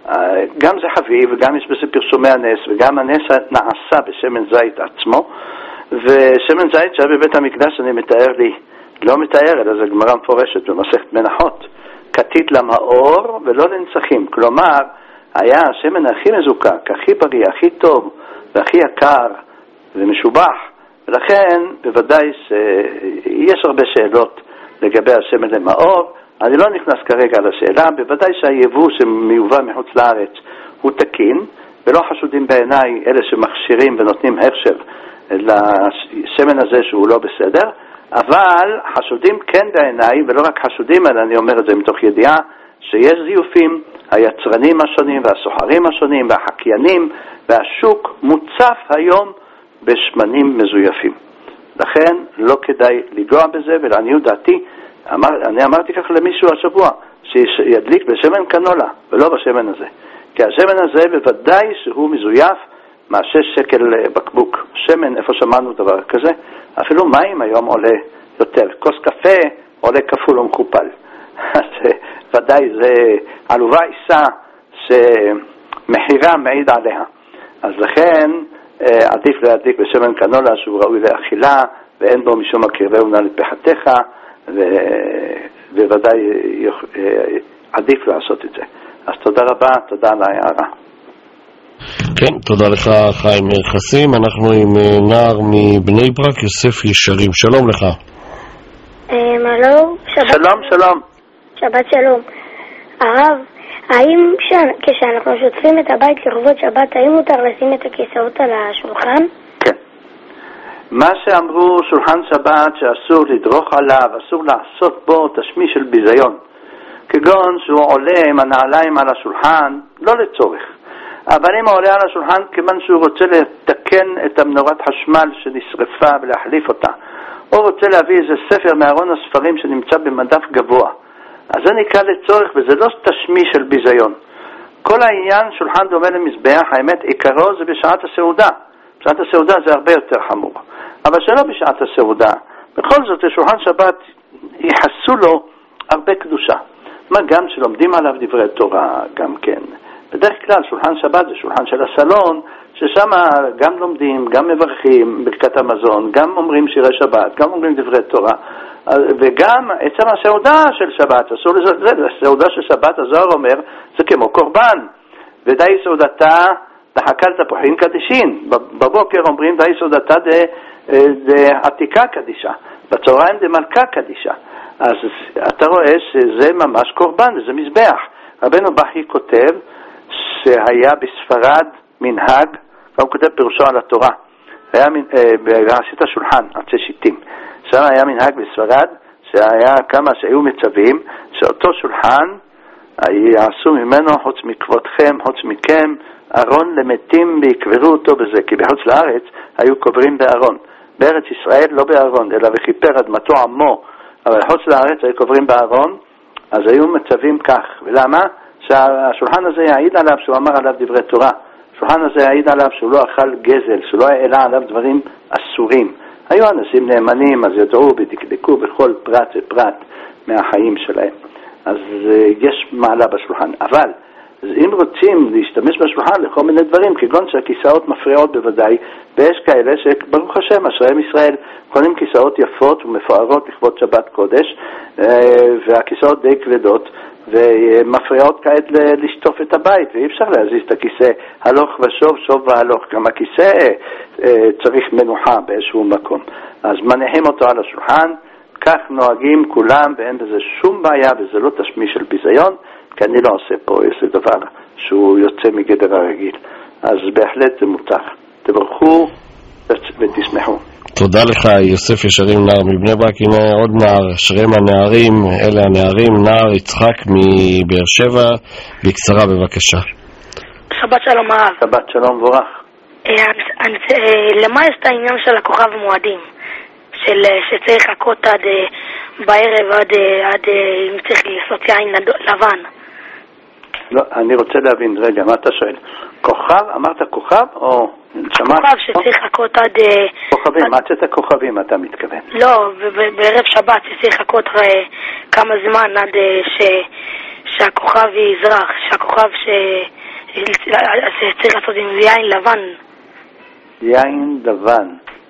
גם זה חביב, וגם יש בזה פרסומי הנס, וגם הנס נעשה בשמן זית עצמו, ושמן זית שהיה בבית המקדש, אני מתאר לי, לא מתאר, אלא זה גמרא מפורשת במסכת מנחות, כתית למאור ולא לנצחים. כלומר, היה השמן הכי מזוקק, הכי בריא, הכי טוב, והכי יקר ומשובח, ולכן בוודאי שיש הרבה שאלות לגבי השמן למאור. אני לא נכנס כרגע לשאלה, בוודאי שהיבוא שמיובא מחוץ לארץ הוא תקין, ולא חשודים בעיניי אלה שמכשירים ונותנים הכשר לשמן הזה שהוא לא בסדר, אבל חשודים כן בעיניי, ולא רק חשודים, אלא אני אומר את זה מתוך ידיעה, שיש זיופים, היצרנים השונים והסוחרים השונים והחקיינים, והשוק מוצף היום בשמנים מזויפים. לכן לא כדאי לגוע בזה, ולעניות דעתי, אמר, אני אמרתי כך למישהו השבוע, שידליק בשמן קנולה, ולא בשמן הזה. כי השמן הזה בוודאי שהוא מזויף מהשש שקל בקבוק. שמן, איפה שמענו דבר כזה? אפילו מים היום עולה יותר. כוס קפה עולה כפול ומכופל. אז ודאי זה עלובה עיסה שמחירה מעיד עליה. אז לכן עדיף להדליק בשמן קנולה שהוא ראוי לאכילה, ואין בו משום הקרבהו נא לפחתך, ובוודאי עדיף לעשות את זה. אז תודה רבה, תודה על ההערה. כן, תודה לך חיים חסים. אנחנו עם נער מבני ברק, יוסף ישרים. שלום לך. הלו, שלום, שלום. שבת שלום. הרב, האם כשאנחנו שוטפים את הבית לכבוד שבת, האם מותר לשים את הכיסאות על השולחן? כן. מה שאמרו שולחן שבת שאסור לדרוך עליו, אסור לעשות בו תשמיש של ביזיון, כגון שהוא עולה עם הנעליים על השולחן, לא לצורך. אבל אם הוא עולה על השולחן כיוון שהוא רוצה לתקן את המנורת חשמל שנשרפה ולהחליף אותה, או רוצה להביא איזה ספר מארון הספרים שנמצא במדף גבוה, אז זה נקרא לצורך, וזה לא תשמיש של ביזיון. כל העניין שולחן דומה למזבח, האמת עיקרו זה בשעת הסעודה. בשעת הסעודה זה הרבה יותר חמור, אבל שלא בשעת הסעודה. בכל זאת שולחן שבת ייחסו לו הרבה קדושה, מה גם שלומדים עליו דברי תורה גם כן. בדרך כלל שולחן שבת זה שולחן של הסלון, ששם גם לומדים, גם מברכים ברכת המזון, גם אומרים שירי שבת, גם אומרים דברי תורה, וגם עצם הסעודה של שבת, אסור לזלזל, הסעודה של שבת, הזוהר אומר, זה כמו קורבן, ודי סעודתה דחקל תפוחין קדישין. בבוקר אומרים די סעודתה דעתיקה קדישה, בצהריים דמלכה קדישה. אז אתה רואה שזה ממש קורבן, זה מזבח. רבנו בכי כותב שהיה בספרד מנהג, הוא כותב פירושו על התורה, היה בעשית השולחן, עצי שיטים, שם היה מנהג בספרד, שהיה כמה שהיו מצווים, שאותו שולחן יעשו ממנו חוץ מכבודכם, חוץ מכם, ארון למתים ויקברו אותו בזה, כי בחוץ לארץ היו קוברים בארון, בארץ ישראל לא בארון, אלא וכיפר אדמתו עמו, אבל חוץ לארץ היו קוברים בארון, אז היו מצווים כך. ולמה? שהשולחן הזה יעיד עליו שהוא אמר עליו דברי תורה, השולחן הזה יעיד עליו שהוא לא אכל גזל, שהוא לא העלה עליו דברים אסורים. היו אנשים נאמנים, אז ידעו ודקדקו בכל פרט ופרט מהחיים שלהם. אז יש מעלה בשולחן. אבל אם רוצים להשתמש בשולחן לכל מיני דברים, כגון שהכיסאות מפריעות בוודאי, ויש כאלה שברוך השם, אשריהם ישראל, קונים כיסאות יפות ומפוארות לכבוד שבת קודש, והכיסאות די כבדות, ומפריעות כעת לשטוף את הבית, ואי אפשר להזיז את הכיסא הלוך ושוב, שוב והלוך, גם הכיסא צריך מנוחה באיזשהו מקום. אז מניחים אותו על השולחן, כך נוהגים כולם, ואין בזה שום בעיה, וזה לא תשמיש של ביזיון, כי אני לא עושה פה איזה דבר שהוא יוצא מגדר הרגיל. אז בהחלט זה מותר. תברכו ותשמחו. תודה לך יוסף ישרים, נער מבני ברק. הנה עוד נער, שרים הנערים, אלה הנערים, נער יצחק מבאר שבע, בקצרה בבקשה. שבת שלום הרב. שבת שלום בורך. למה יש את העניין של הכוכב מועדים? של שצריך לחכות עד בערב, עד, עד אם צריך לעשות יין לבן. לא, אני רוצה להבין, רגע, מה אתה שואל? כוכב? אמרת כוכב או... כוכב שצריך לחכות עד... כוכבים, עד שאת הכוכבים אתה מתכוון. לא, בערב שבת שצריך לחכות כמה זמן עד ש... שהכוכב יזרח, שהכוכב שצריך לעשות עם יין לבן. יין לבן.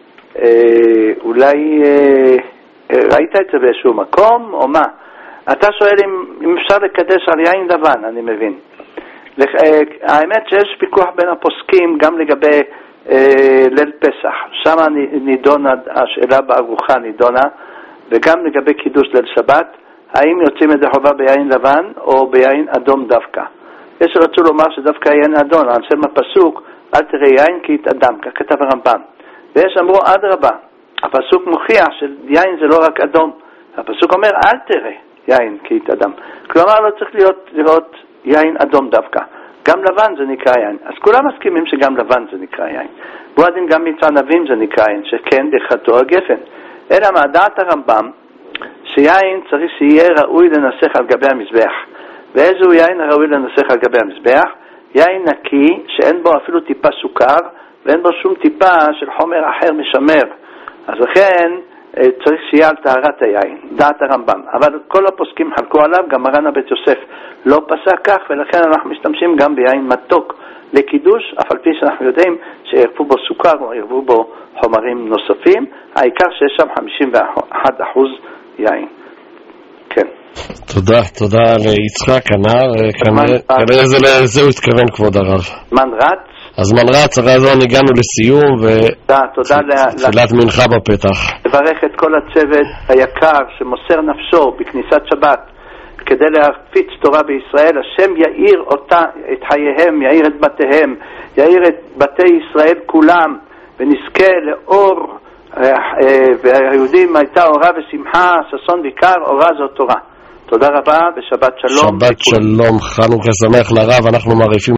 אה, אולי אה, ראית את זה באיזשהו מקום או מה? אתה שואל אם, אם אפשר לקדש על יין לבן, אני מבין. לח, אה, האמת שיש פיקוח בין הפוסקים גם לגבי אה, ליל פסח. שם נידונה, השאלה בארוחה נידונה, וגם לגבי קידוש ליל שבת, האם יוצאים את זה חובה ביין לבן או ביין אדום דווקא. יש רצו לומר שדווקא יין אדום, על שם הפסוק, אל תראה יין כי יתאדם, כך כתב הרמב"ם. ויש אמרו עד רבה, הפסוק מוכיח שיין זה לא רק אדום, הפסוק אומר אל תראה יין כי יתאדם. כלומר לא צריך להיות לראות יין אדום דווקא, גם לבן זה נקרא יין. אז כולם מסכימים שגם לבן זה נקרא יין. בועדין גם מצענבים זה נקרא יין, שכן דחתו הגפן. אלא מה דעת הרמב"ם, שיין צריך שיהיה ראוי לנסח על גבי המזבח. ואיזו יין ראוי לנסח על גבי המזבח? יין נקי שאין בו אפילו טיפה סוכר ואין בו שום טיפה של חומר אחר משמר. אז לכן צריך שיהיה על טהרת היין, דעת הרמב"ם. אבל כל הפוסקים חלקו עליו, גם מרן הבית יוסף לא פסק כך, ולכן אנחנו משתמשים גם ביין מתוק לקידוש, אף על פי שאנחנו יודעים שירפו בו סוכר או ירפו בו חומרים נוספים. העיקר שיש שם חמישים ואחד אחוז יין. כן. תודה, תודה ליצחק הנער, כנראה לזה הוא התכוון כבוד הרב. זמן רץ. הזמן רץ, הרי הזמן הגענו לסיום ותפילת מנחה בפתח. לברך את כל הצוות היקר שמוסר נפשו בכניסת שבת כדי להפיץ תורה בישראל. השם יאיר אותה, את חייהם, יאיר את בתיהם, יאיר את בתי ישראל כולם, ונזכה לאור, והיהודים הייתה אורה ושמחה, ששון ויקר, אורה זו תורה. תודה רבה ושבת שלום. שבת שלום, חנוכה שמח לרב, אנחנו מעריפים